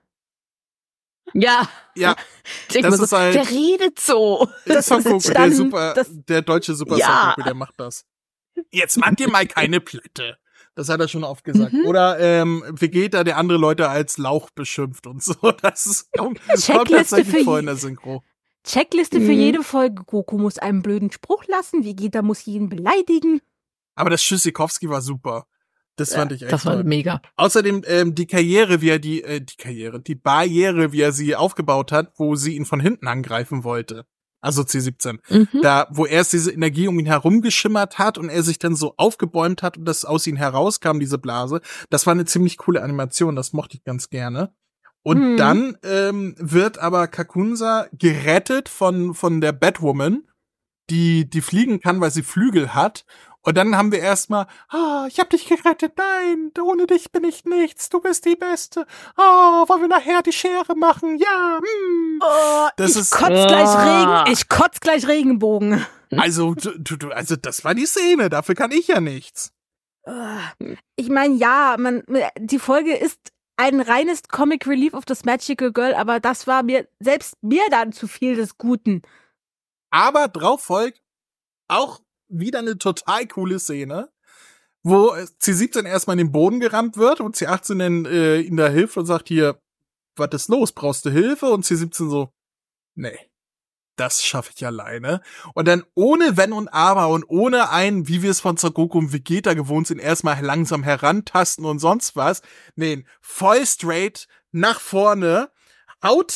Ja. Ja, Ich denk das mir so, ist halt- der redet so. das Son Goku, dann- der deutsche Super Ja. Son Goku, der macht das. Jetzt macht ihr mal keine Platte. Das hat er schon oft gesagt. Mhm. Oder Vegeta, der andere Leute als Lauch beschimpft und so. Das ist kommt Checkliste tatsächlich für vor in der Synchro. Checkliste für Mhm. jede Folge. Goku muss einen blöden Spruch lassen. Vegeta muss jeden beleidigen. Aber das Tschüssikowski war super. Das fand ich echt Das war toll. mega. Außerdem die Karriere, wie er die Barriere, wie er sie aufgebaut hat, wo sie ihn von hinten angreifen wollte. Also C17. Mhm. Da, wo erst diese Energie um ihn herum geschimmert hat und er sich dann so aufgebäumt hat und das aus ihm herauskam, diese Blase. Das war eine ziemlich coole Animation, das mochte ich ganz gerne. Und Mhm. dann wird aber Kakunza gerettet von der Batwoman, die fliegen kann, weil sie Flügel hat. Und dann haben wir erstmal, ich hab dich gerettet, nein, ohne dich bin ich nichts, du bist die Beste. Wollen wir nachher die Schere machen? Ja, Das ist- Ich kotz gleich Regenbogen. Also, also das war die Szene, dafür kann ich ja nichts. Ich meine, ja, die Folge ist ein reines Comic Relief of das Magical Girl, aber das war selbst mir dann zu viel des Guten. Aber drauf folgt auch wieder eine total coole Szene, wo C17 erstmal in den Boden gerammt wird und C18 dann ihm da hilft und sagt, hier, was ist los, brauchst du Hilfe? Und C17 so, nee, das schaffe ich alleine. Und dann ohne Wenn und Aber und ohne wie wir es von Son Goku und Vegeta gewohnt sind, erstmal langsam herantasten und sonst was, nee, voll straight nach vorne, haut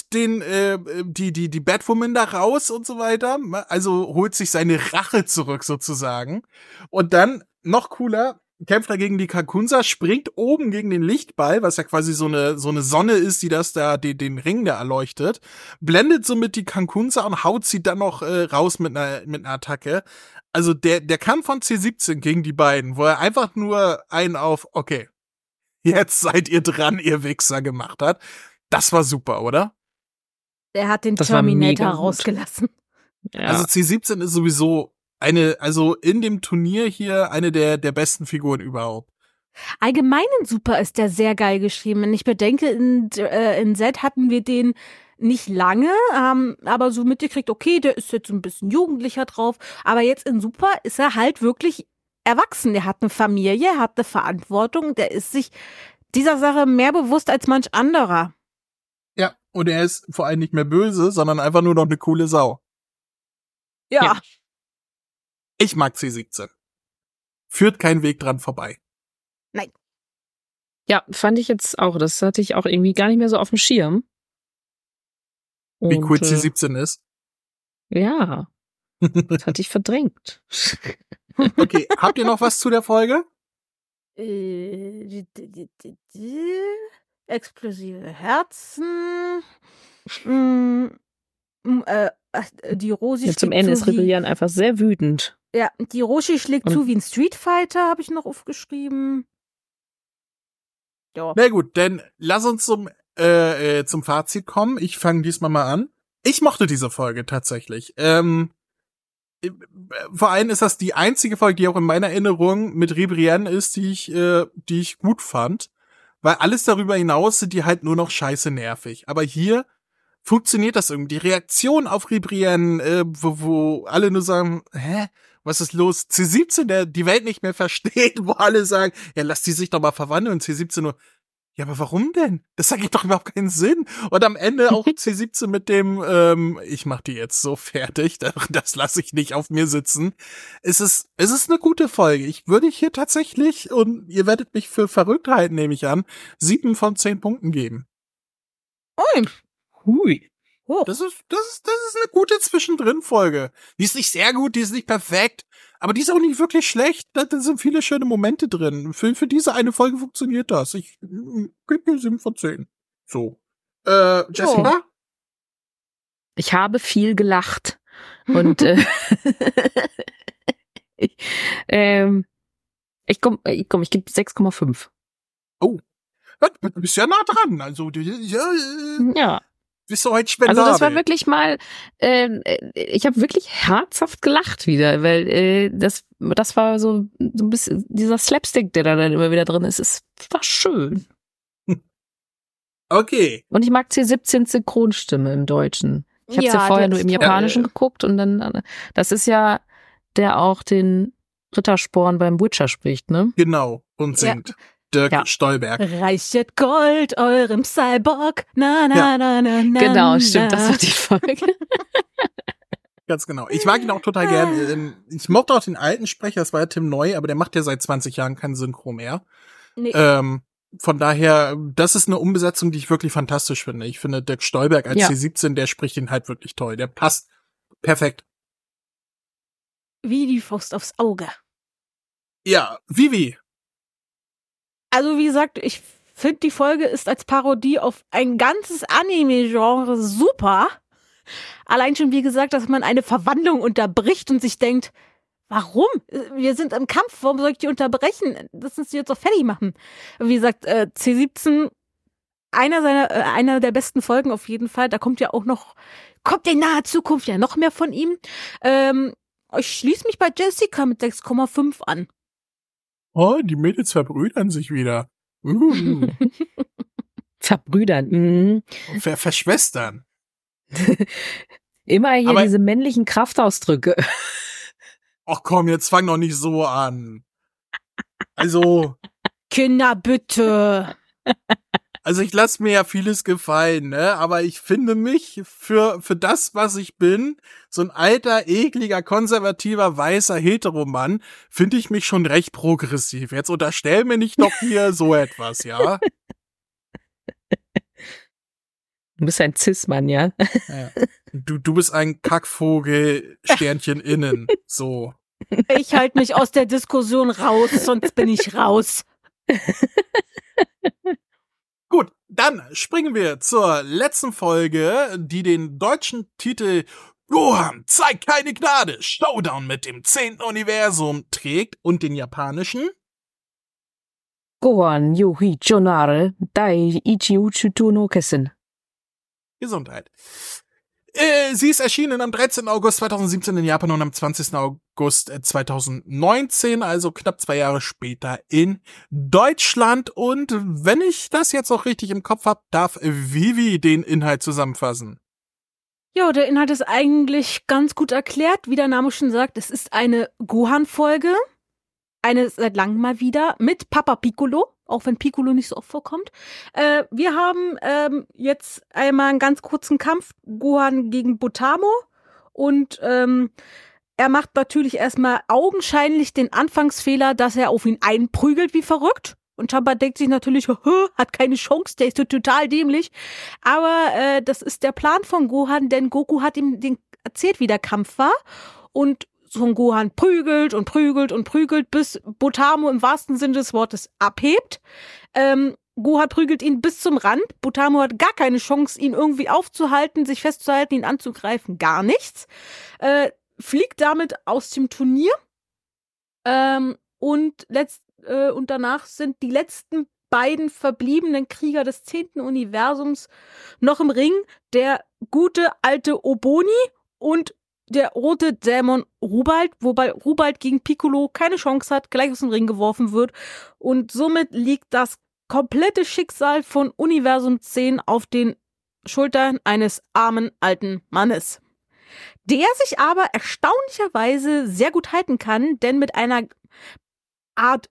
die Batwoman da raus und so weiter, also holt sich seine Rache zurück sozusagen. Und dann, noch cooler, kämpft er gegen die Kakunza, springt oben gegen den Lichtball, was ja quasi so eine Sonne ist, die das da, den Ring da erleuchtet, blendet somit die Kakunza und haut sie dann noch raus mit einer Attacke. Also der Kampf von C17 gegen die beiden, wo er einfach nur einen auf, okay, jetzt seid ihr dran, ihr Wichser gemacht hat. Das war super, oder? Er hat den Das war Terminator mega gut. rausgelassen. Ja. Also C17 ist sowieso also in dem Turnier hier eine der besten Figuren überhaupt. Allgemein in Super ist der sehr geil geschrieben. Wenn ich bedenke, in Z hatten wir den nicht lange, aber so mitgekriegt, okay, der ist jetzt ein bisschen jugendlicher drauf. Aber jetzt in Super ist er halt wirklich erwachsen. Der hat eine Familie, er hat eine Verantwortung, der ist sich dieser Sache mehr bewusst als manch anderer. Ja, und er ist vor allem nicht mehr böse, sondern einfach nur noch eine coole Sau. Ja. Ich mag C17. Führt kein Weg dran vorbei. Ja, fand ich jetzt auch. Das hatte ich auch irgendwie gar nicht mehr so auf dem Schirm. Wie Und, cool C17 ist. Ja, das hatte ich verdrängt. Okay, habt ihr noch was zu der Folge? Explosive Herzen. Die Rosi Ja, zum schlägt Ende zu ist wie- Rebellion einfach sehr wütend. Ja, die Roshi schlägt Und- zu wie ein Street Fighter, habe ich noch aufgeschrieben. Ja. Na gut, dann lass uns zum Fazit kommen. Ich fange diesmal mal an. Ich mochte diese Folge tatsächlich. Vor allem ist das die einzige Folge, die auch in meiner Erinnerung mit Ribrianne ist, die ich gut fand. Weil alles darüber hinaus sind die halt nur noch scheiße nervig. Aber hier funktioniert das irgendwie. Die Reaktion auf Ribrianne, wo alle nur sagen, was ist los? C17, der die Welt nicht mehr versteht, wo alle sagen, ja, lass die sich doch mal verwandeln. Und C17 nur, ja, aber warum denn? Das ergibt doch überhaupt keinen Sinn. Und am Ende auch C17 mit dem, ich mach die jetzt so fertig, das lasse ich nicht auf mir sitzen. Es ist eine gute Folge. Ich würde hier tatsächlich, und ihr werdet mich für verrückt halten, nehme ich an, 7 von 10 Punkten geben. Hui. Hoch. Das ist eine gute Zwischendrin-Folge. Die ist nicht sehr gut, die ist nicht perfekt, aber die ist auch nicht wirklich schlecht. Da sind viele schöne Momente drin. Für diese eine Folge funktioniert das. Ich gebe mir 7 von 10. So. Jessica? Ich habe viel gelacht. Und ich gebe 6,5. Oh. Du bist ja nah dran. Also, Ja. bist du heute spendabel. Also das war wirklich mal, ich habe wirklich herzhaft gelacht wieder, weil das war so ein bisschen dieser Slapstick, der da dann immer wieder drin ist. Es war schön. Okay. Und ich mag C17 Synchronstimme im Deutschen. Ich habe es ja vorher nur im Japanischen geguckt und dann, das ist ja der auch den Rittersporn beim Witcher spricht, ne? Genau. Und singt. Dirk Stolberg. Reichet Gold eurem Cyborg. Na, na, na, na, na. Genau, stimmt, das war die Folge. Ganz genau. Ich mag ihn auch total gern. Ich mochte auch den alten Sprecher, das war ja Tim Neu, aber der macht ja seit 20 Jahren kein Synchro mehr. Nee. Von daher, das ist eine Umbesetzung, die ich wirklich fantastisch finde. Ich finde, Dirk Stolberg als C17, der spricht ihn halt wirklich toll. Der passt perfekt. Wie die Faust aufs Auge. Ja, Vivi. Also wie gesagt, ich finde, die Folge ist als Parodie auf ein ganzes Anime-Genre super. Allein schon, wie gesagt, dass man eine Verwandlung unterbricht und sich denkt, warum? Wir sind im Kampf, warum soll ich die unterbrechen? Lass uns die jetzt doch fertig machen. Wie gesagt, C17, einer der besten Folgen auf jeden Fall. Da kommt ja in naher Zukunft ja noch mehr von ihm. Ich schließe mich bei Jessica mit 6,5 an. Oh, die Mädels verbrüdern sich wieder. Verbrüdern. Verschwestern. Immer hier diese männlichen Kraftausdrücke. Ach komm, jetzt fang doch nicht so an. Also. Kinder, bitte. Also ich lasse mir ja vieles gefallen, ne? Aber ich finde mich für das, was ich bin, so ein alter, ekliger, konservativer, weißer Heteromann, finde ich mich schon recht progressiv. Jetzt unterstell mir nicht noch hier so etwas, ja? Du bist ein Cis-Mann, ja? Ja. Du bist ein Kackvogel, Sternchen innen, so. Ich halte mich aus der Diskussion raus, sonst bin ich raus. Gut, dann springen wir zur letzten Folge, die den deutschen Titel Gohan, zeig keine Gnade, Showdown mit dem 10. Universum trägt und den japanischen Gohan Yohi Jonare Dai Ichiuchutu no Kessen. Gesundheit. Sie ist erschienen am 13. August 2017 in Japan und am 20. August 2019, also knapp 2 Jahre später in Deutschland. Und wenn ich das jetzt auch richtig im Kopf habe, darf Vivi den Inhalt zusammenfassen. Ja, der Inhalt ist eigentlich ganz gut erklärt. Wie der Name schon sagt, es ist eine Gohan-Folge. Eine seit langem mal wieder mit Papa Piccolo, auch wenn Piccolo nicht so oft vorkommt. Wir haben jetzt einmal einen ganz kurzen Kampf, Gohan gegen Butamo. Und er macht natürlich erstmal augenscheinlich den Anfangsfehler, dass er auf ihn einprügelt wie verrückt. Und Champa denkt sich natürlich, hat keine Chance, der ist total dämlich. Aber das ist der Plan von Gohan, denn Goku hat ihm erzählt, wie der Kampf war. Und Son Gohan prügelt und prügelt und prügelt, bis Butamo im wahrsten Sinne des Wortes abhebt. Gohan prügelt ihn bis zum Rand. Butamo hat gar keine Chance, ihn irgendwie aufzuhalten, sich festzuhalten, ihn anzugreifen, gar nichts. Fliegt damit aus dem Turnier. Und danach sind die letzten beiden verbliebenen Krieger des 10. Universums noch im Ring. Der gute alte Oboni und der rote Dämon Rubald, wobei Rubald gegen Piccolo keine Chance hat, gleich aus dem Ring geworfen wird. Und somit liegt das komplette Schicksal von Universum 10 auf den Schultern eines armen alten Mannes. Der sich aber erstaunlicherweise sehr gut halten kann, denn mit einer Art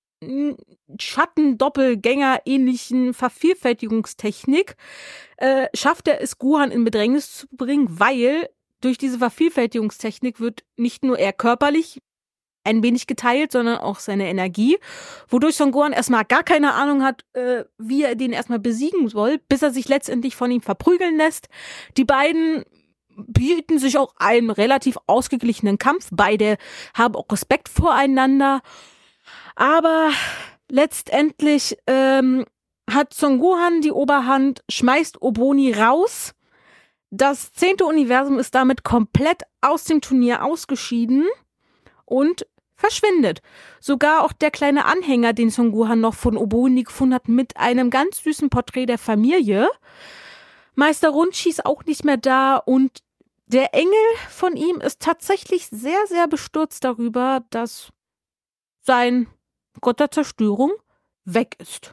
Schatten-Doppelgänger-ähnlichen Vervielfältigungstechnik schafft er es, Gohan in Bedrängnis zu bringen, weil durch diese Vervielfältigungstechnik wird nicht nur er körperlich ein wenig geteilt, sondern auch seine Energie, wodurch Son Gohan erstmal gar keine Ahnung hat, wie er den erstmal besiegen soll, bis er sich letztendlich von ihm verprügeln lässt. Die beiden bieten sich auch einen relativ ausgeglichenen Kampf. Beide haben auch Respekt voreinander. Aber letztendlich hat Son Gohan die Oberhand, schmeißt Oboni raus. Das 10. Universum ist damit komplett aus dem Turnier ausgeschieden und verschwindet. Sogar auch der kleine Anhänger, den Son Gohan noch von Oboni gefunden hat, mit einem ganz süßen Porträt der Familie. Meister Roshi ist auch nicht mehr da und der Engel von ihm ist tatsächlich sehr, sehr bestürzt darüber, dass sein Gott der Zerstörung weg ist.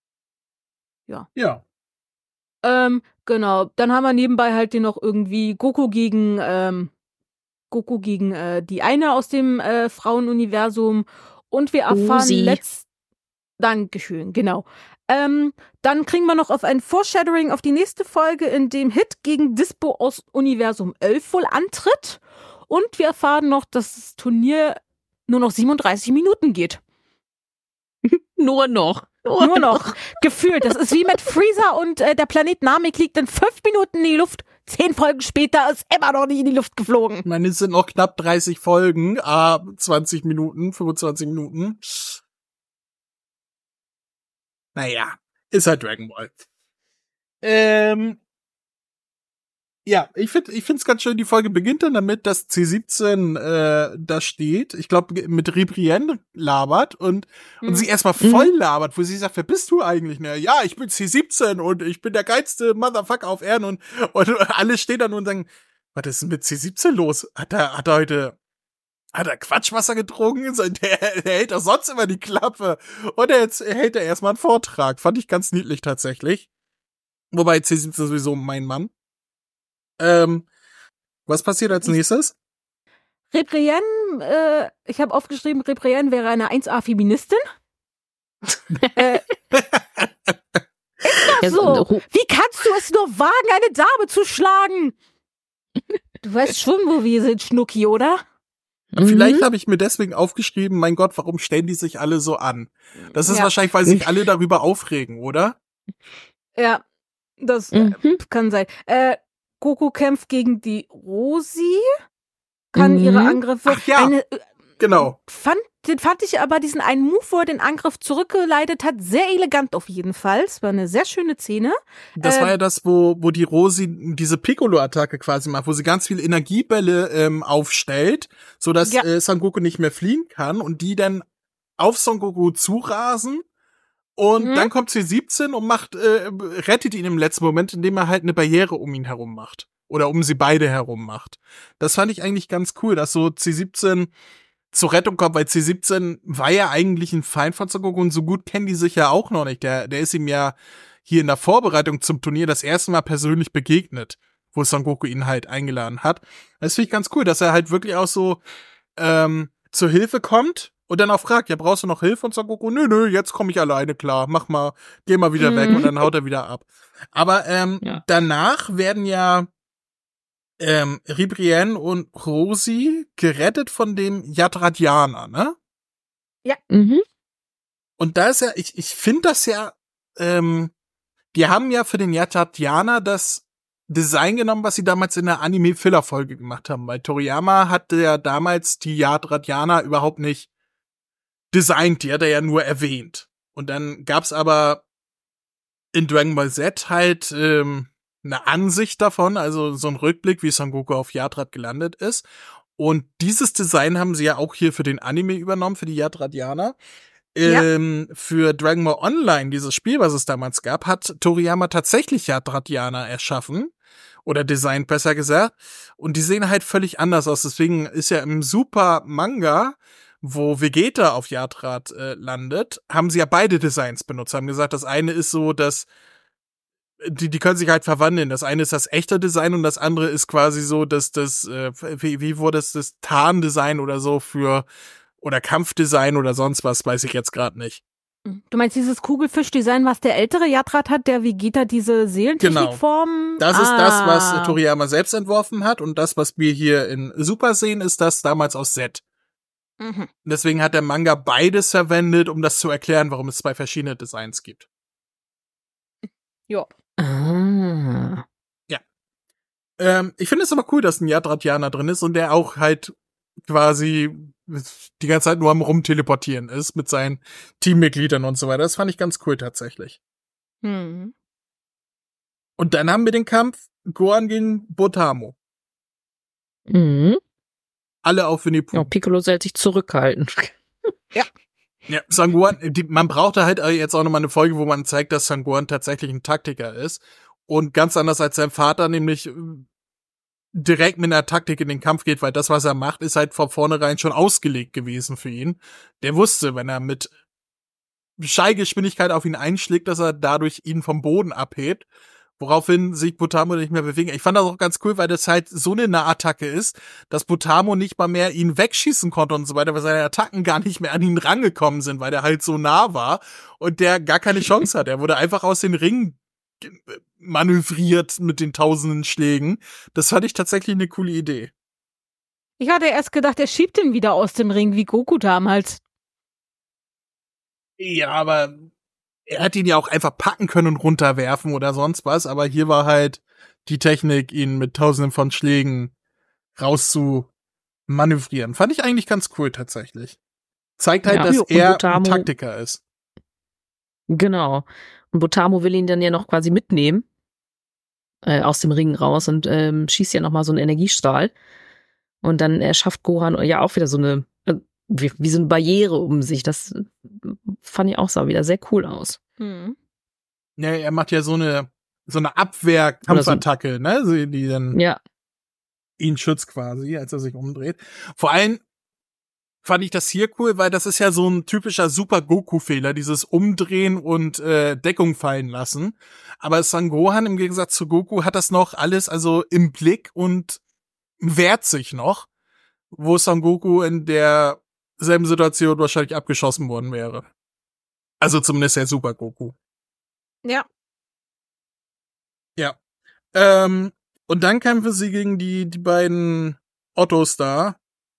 Ja. Genau. Dann haben wir nebenbei halt den noch irgendwie Goku gegen die eine aus dem Frauenuniversum und wir erfahren Dankeschön, genau. Dann kriegen wir noch auf ein Foreshadowing auf die nächste Folge, in dem Hit gegen Dispo aus Universum 11 wohl antritt. Und wir erfahren noch, dass das Turnier nur noch 37 Minuten geht. Nur noch. Nur noch. Gefühlt. Das ist wie mit Freezer und der Planet Namek liegt in 5 Minuten in die Luft. 10 Folgen später ist immer noch nicht in die Luft geflogen. Ich meine, es sind noch knapp 30 Folgen, 20 Minuten, 25 Minuten. Naja, ist halt Dragon Ball. Ja, ich find's ganz schön, die Folge beginnt dann damit, dass C17 da steht, ich glaube mit Ribrienne labert und sie erstmal voll labert, wo sie sagt, wer bist du eigentlich? Na, ja, ich bin C17 und ich bin der geilste Motherfucker auf Erden und alle stehen dann und sagen, was ist denn mit C17 los? Hat er Quatschwasser getrunken? Der hält doch sonst immer die Klappe. Und jetzt hält er erstmal einen Vortrag. Fand ich ganz niedlich tatsächlich. Wobei C17 sowieso mein Mann. Was passiert als nächstes? Ribrienne, ich habe aufgeschrieben, Ribrienne wäre eine 1A-Feministin. Ist doch so. Wie kannst du es nur wagen, eine Dame zu schlagen? Du weißt schon, wo wir sind, Schnucki, oder? Vielleicht habe ich mir deswegen aufgeschrieben, mein Gott, warum stellen die sich alle so an? Das ist wahrscheinlich, weil sich alle darüber aufregen, oder? Ja, das kann sein. Goku kämpft gegen die Rosi, kann ihre Angriffe... Ach ja, genau. Den fand ich aber, diesen einen Move, wo er den Angriff zurückgeleitet hat, sehr elegant auf jeden Fall. Es war eine sehr schöne Szene. Das war ja das, wo die Rosi diese Piccolo-Attacke quasi macht, wo sie ganz viele Energiebälle aufstellt, sodass Son Goku nicht mehr fliehen kann und die dann auf Son Goku zurasen. Und dann kommt C17 und rettet ihn im letzten Moment, indem er halt eine Barriere um ihn herum macht. Oder um sie beide herum macht. Das fand ich eigentlich ganz cool, dass so C17 zur Rettung kommt, weil C17 war ja eigentlich ein Feind von Son Goku und so gut kennen die sich ja auch noch nicht. Der ist ihm ja hier in der Vorbereitung zum Turnier das erste Mal persönlich begegnet, wo Son Goku ihn halt eingeladen hat. Das finde ich ganz cool, dass er halt wirklich auch so zur Hilfe kommt und dann auch fragt, ja, brauchst du noch Hilfe? Und Son Goku, nö, jetzt komme ich alleine klar, mach mal, geh mal wieder weg und dann haut er wieder ab. Aber danach werden ja Ribrienne und Rosi gerettet von dem Yadradianer, ne? Ja. Und da ist ja, ich finde das ja, die haben ja für den Yadradianer das Design genommen, was sie damals in der Anime-Filler-Folge gemacht haben, weil Toriyama hatte ja damals die Yadradianer überhaupt nicht designt, die hat er ja nur erwähnt. Und dann gab's aber in Dragon Ball Z halt eine Ansicht davon, also so ein Rückblick, wie Son Goku auf Yathrad gelandet ist. Und dieses Design haben sie ja auch hier für den Anime übernommen, für die Yadradianer. Für Dragon Ball Online, dieses Spiel, was es damals gab, hat Toriyama tatsächlich Yadradianer erschaffen. Oder designt, besser gesagt. Und die sehen halt völlig anders aus. Deswegen ist ja im Super Manga, wo Vegeta auf Yathrad landet, haben sie ja beide Designs benutzt. Haben gesagt, das eine ist so, dass die können sich halt verwandeln. Das eine ist das echte Design und das andere ist quasi so, dass wie wurde es, das Tarndesign oder so oder Kampfdesign oder sonst was, weiß ich jetzt gerade nicht. Du meinst dieses Kugelfisch-Design, was der ältere Yathrad hat, der Vegeta diese Seelentechnikform? Genau. Das ist das, was Toriyama selbst entworfen hat und das, was wir hier in Super sehen, ist das damals aus Z. Deswegen hat der Manga beides verwendet, um das zu erklären, warum es 2 verschiedene Designs gibt. Ja. Ja. Ich finde es aber cool, dass ein Yadradianer drin ist und der auch halt quasi die ganze Zeit nur am Rumteleportieren ist mit seinen Teammitgliedern und so weiter. Das fand ich ganz cool tatsächlich. Hm. Und dann haben wir den Kampf Gohan gegen Botamo. Mhm. Alle auf Winnie Pooh. Ja, Piccolo soll sich zurückhalten. Ja, Sangohan, man brauchte halt jetzt auch nochmal eine Folge, wo man zeigt, dass Sangohan tatsächlich ein Taktiker ist. Und ganz anders als sein Vater, nämlich direkt mit einer Taktik in den Kampf geht, weil das, was er macht, ist halt von vornherein schon ausgelegt gewesen für ihn. Der wusste, wenn er mit Schallgeschwindigkeit auf ihn einschlägt, dass er dadurch ihn vom Boden abhebt, woraufhin sich Botamo nicht mehr bewegen. Ich fand das auch ganz cool, weil das halt so eine Nahattacke ist, dass Botamo nicht mal mehr ihn wegschießen konnte und so weiter, weil seine Attacken gar nicht mehr an ihn rangekommen sind, weil der halt so nah war und der gar keine Chance hat. Er wurde einfach aus den Ringen manövriert mit den tausenden Schlägen. Das fand ich tatsächlich eine coole Idee. Ich hatte erst gedacht, er schiebt ihn wieder aus dem Ring, wie Goku damals. Ja, aber er hat ihn ja auch einfach packen können und runterwerfen oder sonst was, aber hier war halt die Technik, ihn mit tausenden von Schlägen rauszumanövrieren. Fand ich eigentlich ganz cool tatsächlich. Zeigt halt, Ja, dass und er Botamo- ein Taktiker ist. Genau. Und Botamo will ihn dann ja noch quasi mitnehmen aus dem Ring raus und schießt ja nochmal so einen Energiestrahl. Und dann erschafft Gohan ja auch wieder so eine, wie so eine Barriere um sich. Das fand ich auch, sah wieder sehr cool aus. Hm. Ja, er macht ja so eine Abwehr-Kampfattacke, ne, so, die dann Ja. ihn schützt quasi, als er sich umdreht. Vor allem fand ich das hier cool, weil das ist ja so ein typischer Super-Goku-Fehler, dieses Umdrehen und Deckung fallen lassen. Aber Son Gohan im Gegensatz zu Goku hat das noch alles also im Blick und wehrt sich noch, wo Son Goku in derselben Situation wahrscheinlich abgeschossen worden wäre. Also zumindest der Super-Goku. Ja. Ja. Und dann kämpfen sie gegen die beiden Ottos da.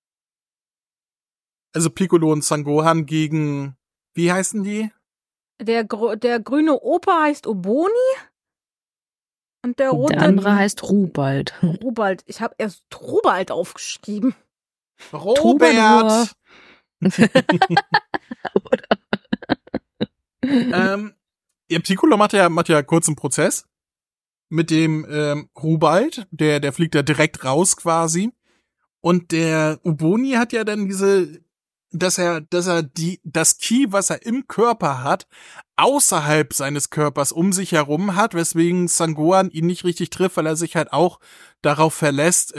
Also Piccolo und Son Gohan gegen, wie heißen die? Der grüne Opa heißt Oboni. Und der rote Der andere heißt Rubald. Rubald. Ich habe erst Rubald aufgeschrieben. Robert! Ja, Piccolo macht ja kurz einen Prozess mit dem Rubald. Der fliegt da direkt raus quasi. Und der Oboni hat ja dann dass er das Ki, was er im Körper hat, außerhalb seines Körpers um sich herum hat, weswegen Son Gohan ihn nicht richtig trifft, weil er sich halt auch darauf verlässt,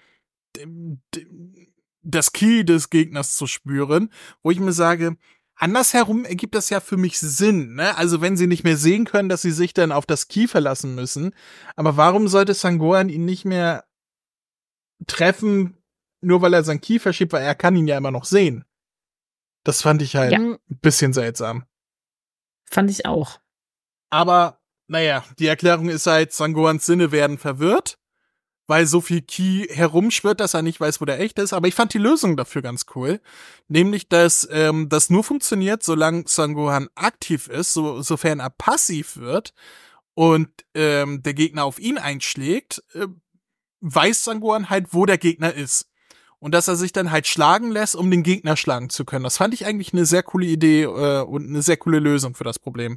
das Ki des Gegners zu spüren, wo ich mir sage, andersherum ergibt das ja für mich Sinn, ne? Also wenn sie nicht mehr sehen können, dass sie sich dann auf das Ki verlassen müssen, aber warum sollte Son Gohan ihn nicht mehr treffen, nur weil er sein Ki verschiebt, weil er kann ihn ja immer noch sehen. Das fand ich halt ein bisschen seltsam. Fand ich auch. Aber, naja, die Erklärung ist halt, Son Gohans Sinne werden verwirrt, weil so viel Ki herumschwirrt, dass er nicht weiß, wo der echt ist. Aber ich fand die Lösung dafür ganz cool. Nämlich, dass das nur funktioniert, solange Son Gohan aktiv ist, sofern er passiv wird und der Gegner auf ihn einschlägt, weiß Son Gohan halt, wo der Gegner ist. Und dass er sich dann halt schlagen lässt, um den Gegner schlagen zu können. Das fand ich eigentlich eine sehr coole Idee und eine sehr coole Lösung für das Problem.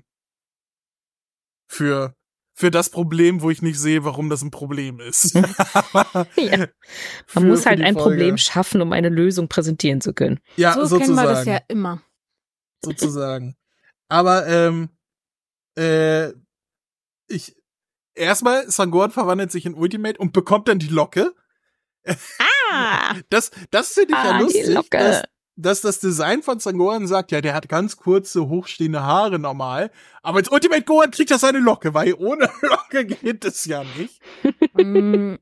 Für das Problem, wo ich nicht sehe, warum das ein Problem ist. Ja. Man muss halt ein Problem schaffen, um eine Lösung präsentieren zu können. Ja, so sozusagen. kennen wir das ja immer. Sozusagen. Aber erstmal, Son Gohan verwandelt sich in Ultimate und bekommt dann die Locke. Das finde ich ja lustig, dass das Design von Son Gohan sagt, ja, der hat ganz kurze, hochstehende Haare normal, aber als Ultimate Gohan kriegt er seine Locke, weil ohne Locke geht es ja nicht. Na,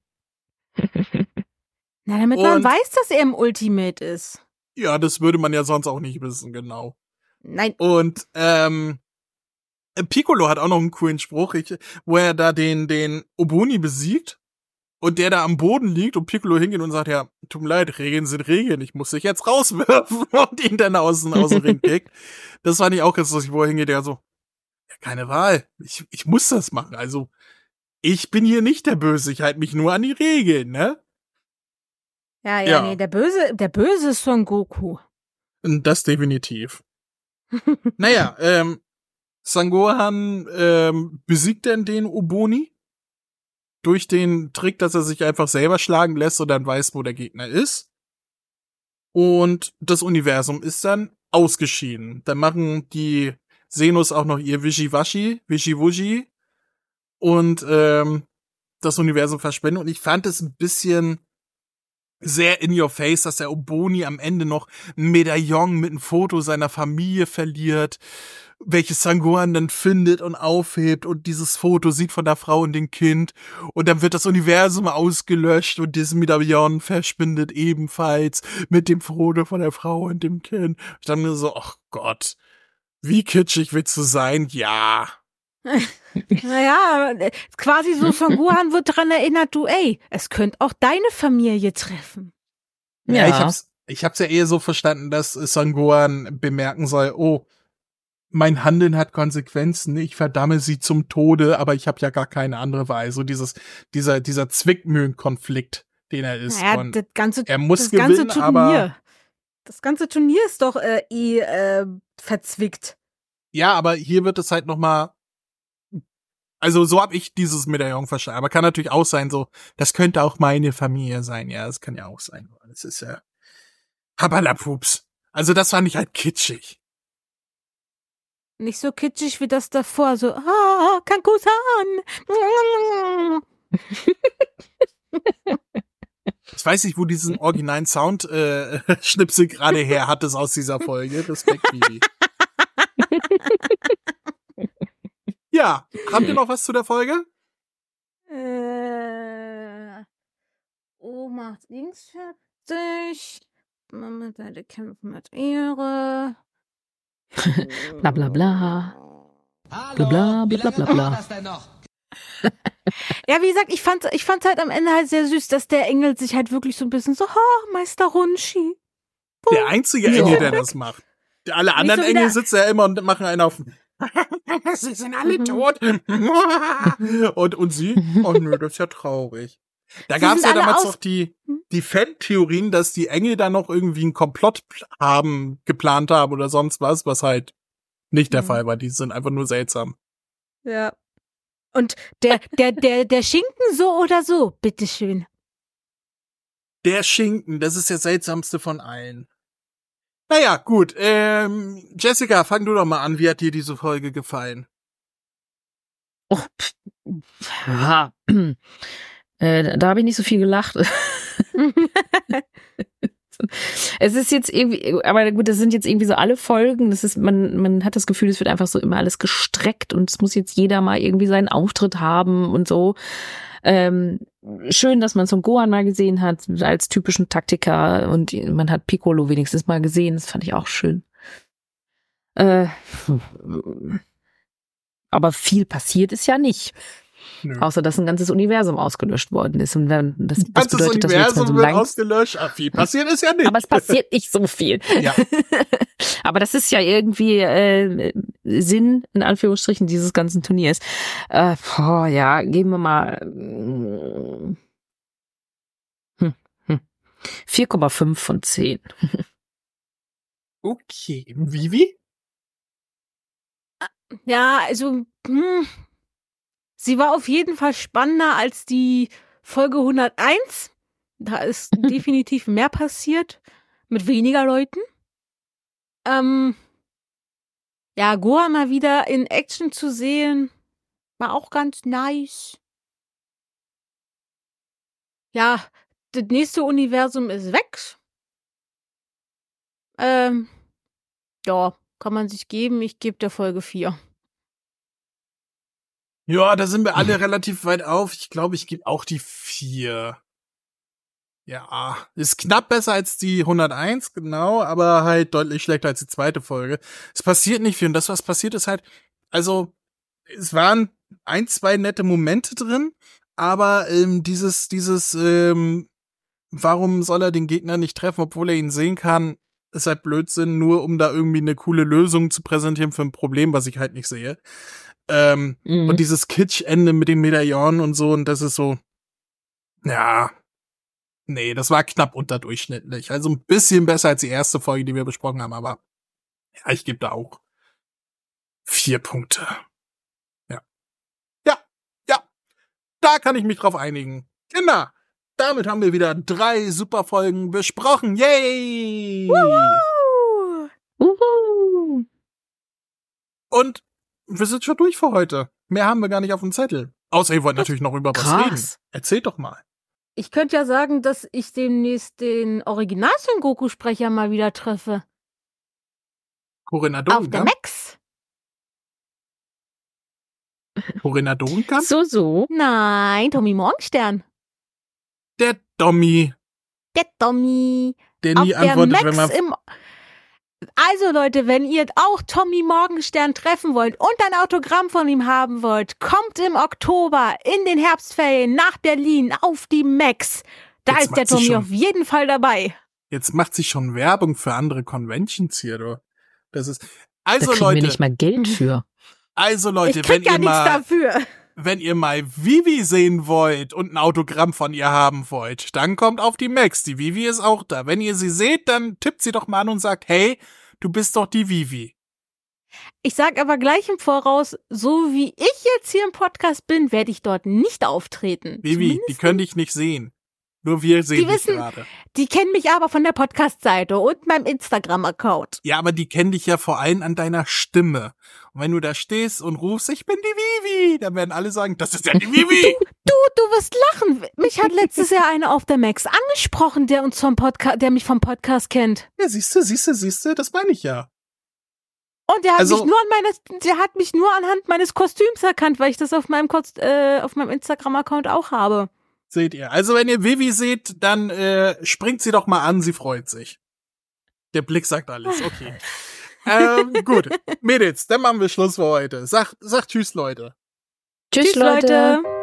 damit man weiß, dass er im Ultimate ist. Ja, das würde man ja sonst auch nicht wissen, genau. Nein. Und Piccolo hat auch noch einen coolen Spruch, wo er da den Oboni besiegt. Und der da am Boden liegt und Piccolo hingeht und sagt, ja, tut mir leid, Regeln sind Regeln, ich muss dich jetzt rauswerfen und ihn dann aus dem Ring kickt. Das fand ich auch ganz lustig, wo er hingeht, der so, ja, keine Wahl, ich muss das machen, also ich bin hier nicht der Böse, ich halte mich nur an die Regeln, ne? Ja. Nee, der Böse ist Son Goku. Das definitiv. Naja, Sangohan besiegt denn den Oboni durch den Trick, dass er sich einfach selber schlagen lässt und dann weiß, wo der Gegner ist. Und das Universum ist dann ausgeschieden. Dann machen die Xenos auch noch ihr Wischiwaschi und das Universum verschwinden. Und ich fand es ein bisschen sehr in your face, dass der Oboni am Ende noch ein Medaillon mit einem Foto seiner Familie verliert, welches Sangohan dann findet und aufhebt und dieses Foto sieht von der Frau und dem Kind und dann wird das Universum ausgelöscht und dieses Medaillon verschwindet ebenfalls mit dem Foto von der Frau und dem Kind. Ich dachte mir so, ach Gott, wie kitschig willst du sein? Ja. Naja, quasi so Sangohan wird daran erinnert, es könnte auch deine Familie treffen. Ja, ich hab's ja eher so verstanden, dass Sangohan bemerken soll, oh, mein Handeln hat Konsequenzen, ich verdamme sie zum Tode, aber ich habe ja gar keine andere Wahl. So dieser Zwickmühlenkonflikt, den er ist. Naja, und er muss das gewinnen, ganze aber das ganze Turnier ist doch verzwickt. ja, aber hier wird es halt noch mal, also so habe ich dieses Medaillon verstanden. Aber kann natürlich auch sein, so, das könnte auch meine Familie sein. Ja, das kann ja auch sein. Das ist ja Habalapups. Also das fand ich halt kitschig. Nicht so kitschig wie das davor, so, Kankusan. Ich weiß nicht, wo diesen originalen Sound Schnipsel gerade her hat es aus dieser Folge. Respekt, Bibi. Ja, habt ihr noch was zu der Folge? Macht links fertig. Mama, deine Kämpfe mit Ehre. Bla bla bla. Bla bla bla bla bla. Ja, wie gesagt, ich fand's halt am Ende halt sehr süß, dass der Engel sich halt wirklich so ein bisschen so, Meister Runchi. Der einzige Engel, der das macht. Alle anderen so Engel sitzen ja immer und machen einen auf. Sie sind alle tot. und sie? Oh nö, das ist ja traurig. Da gab's ja damals noch die Fan-Theorien, dass die Engel da noch irgendwie einen Komplott geplant haben oder sonst was halt nicht der Fall war. Die sind einfach nur seltsam. Ja. Und der Schinken so oder so, bitteschön. Der Schinken, das ist der seltsamste von allen. Naja, gut. Jessica, fang du doch mal an. Wie hat dir diese Folge gefallen? Oh, ja. Da habe ich nicht so viel gelacht. Es ist jetzt irgendwie, aber gut, das sind jetzt irgendwie so alle Folgen. Das ist, man hat das Gefühl, es wird einfach so immer alles gestreckt und es muss jetzt jeder mal irgendwie seinen Auftritt haben und so. Schön, dass man Son Gohan mal gesehen hat als typischen Taktiker und man hat Piccolo wenigstens mal gesehen. Das fand ich auch schön. Aber viel passiert ist ja nicht. Nö. Außer, dass ein ganzes Universum ausgelöscht worden ist. Und das bedeutet, dass wir jetzt mal so wird lang ausgelöscht. Ach, viel passiert ist ja nicht. Aber es passiert nicht so viel. Ja. Aber das ist ja irgendwie Sinn, in Anführungsstrichen, dieses ganzen Turniers. Ja, geben wir mal 4,5 von 10. Okay. Vivi? Ja, also, sie war auf jeden Fall spannender als die Folge 101. Da ist definitiv mehr passiert. Mit weniger Leuten. Ja, Gohan mal wieder in Action zu sehen, war auch ganz nice. Ja, das nächste Universum ist weg. Ja, kann man sich geben. Ich gebe der Folge 4. Ja, da sind wir alle relativ weit auf. Ich glaube, ich gebe auch die 4. Ja, ist knapp besser als die 101, genau, aber halt deutlich schlechter als die zweite Folge. Es passiert nicht viel und das, was passiert, ist halt, also, es waren 1-2 nette Momente drin, aber warum soll er den Gegner nicht treffen, obwohl er ihn sehen kann, ist halt Blödsinn, nur um da irgendwie eine coole Lösung zu präsentieren für ein Problem, was ich halt nicht sehe. Und dieses Kitsch-Ende mit dem Medaillon und so, und das ist so, ja, nee, das war knapp unterdurchschnittlich. Also ein bisschen besser als die erste Folge, die wir besprochen haben, aber ja, ich gebe da auch 4 Punkte. Ja. Ja, ja. Da kann ich mich drauf einigen. Genau. Damit haben wir wieder 3 super Folgen besprochen. Yay! Woo! Uhu. Und wir sind schon durch für heute. Mehr haben wir gar nicht auf dem Zettel. Außer ihr wollt natürlich noch über was reden. Krass. Erzählt doch mal. Ich könnte ja sagen, dass ich demnächst den Original-Son Goku-Sprecher mal wieder treffe. Corinna Auf der Dogenkamp? Max. Corinna Dogenkamp? So. Nein, Tommy Morgenstern. Der Dommi, Der Tommy. der Auf nie der antwortet, Max wenn man... Also Leute, wenn ihr auch Tommy Morgenstern treffen wollt und ein Autogramm von ihm haben wollt, kommt im Oktober in den Herbstferien nach Berlin auf die Max. Da Jetzt ist der macht sie Tommy schon- auf jeden Fall dabei. Jetzt macht sich schon Werbung für andere Conventions hier, du. Das ist... Da Also kriegen wir Leute, nicht mal Geld für. Ich krieg ja nichts dafür. wenn ihr mal Vivi sehen wollt und ein Autogramm von ihr haben wollt, dann kommt auf die Max. Die Vivi ist auch da. Wenn ihr sie seht, dann tippt sie doch mal an und sagt, hey, du bist doch die Vivi. Ich sag aber gleich im Voraus, so wie ich jetzt hier im Podcast bin, werde ich dort nicht auftreten. Vivi, die Zumindest können dich nicht sehen. Nur wir sehen Die dich wissen- gerade. Die kennen mich aber von der Podcast-Seite und meinem Instagram-Account. Ja, aber die kennen dich ja vor allem an deiner Stimme. Und wenn du da stehst und rufst, ich bin die Vivi, dann werden alle sagen, das ist ja die Vivi. Du wirst lachen. Mich hat letztes Jahr einer auf der Max angesprochen, der mich vom Podcast kennt. Ja, siehste, das meine ich ja. Und der hat Also- mich nur anhand meines Kostüms erkannt, weil ich das auf meinem Instagram-Account auch habe. Seht ihr. Also wenn ihr Vivi seht, dann springt sie doch mal an, sie freut sich. Der Blick sagt alles, okay. Gut, Mädels, dann machen wir Schluss für heute. Sag tschüss, Leute. Tschüss, Leute.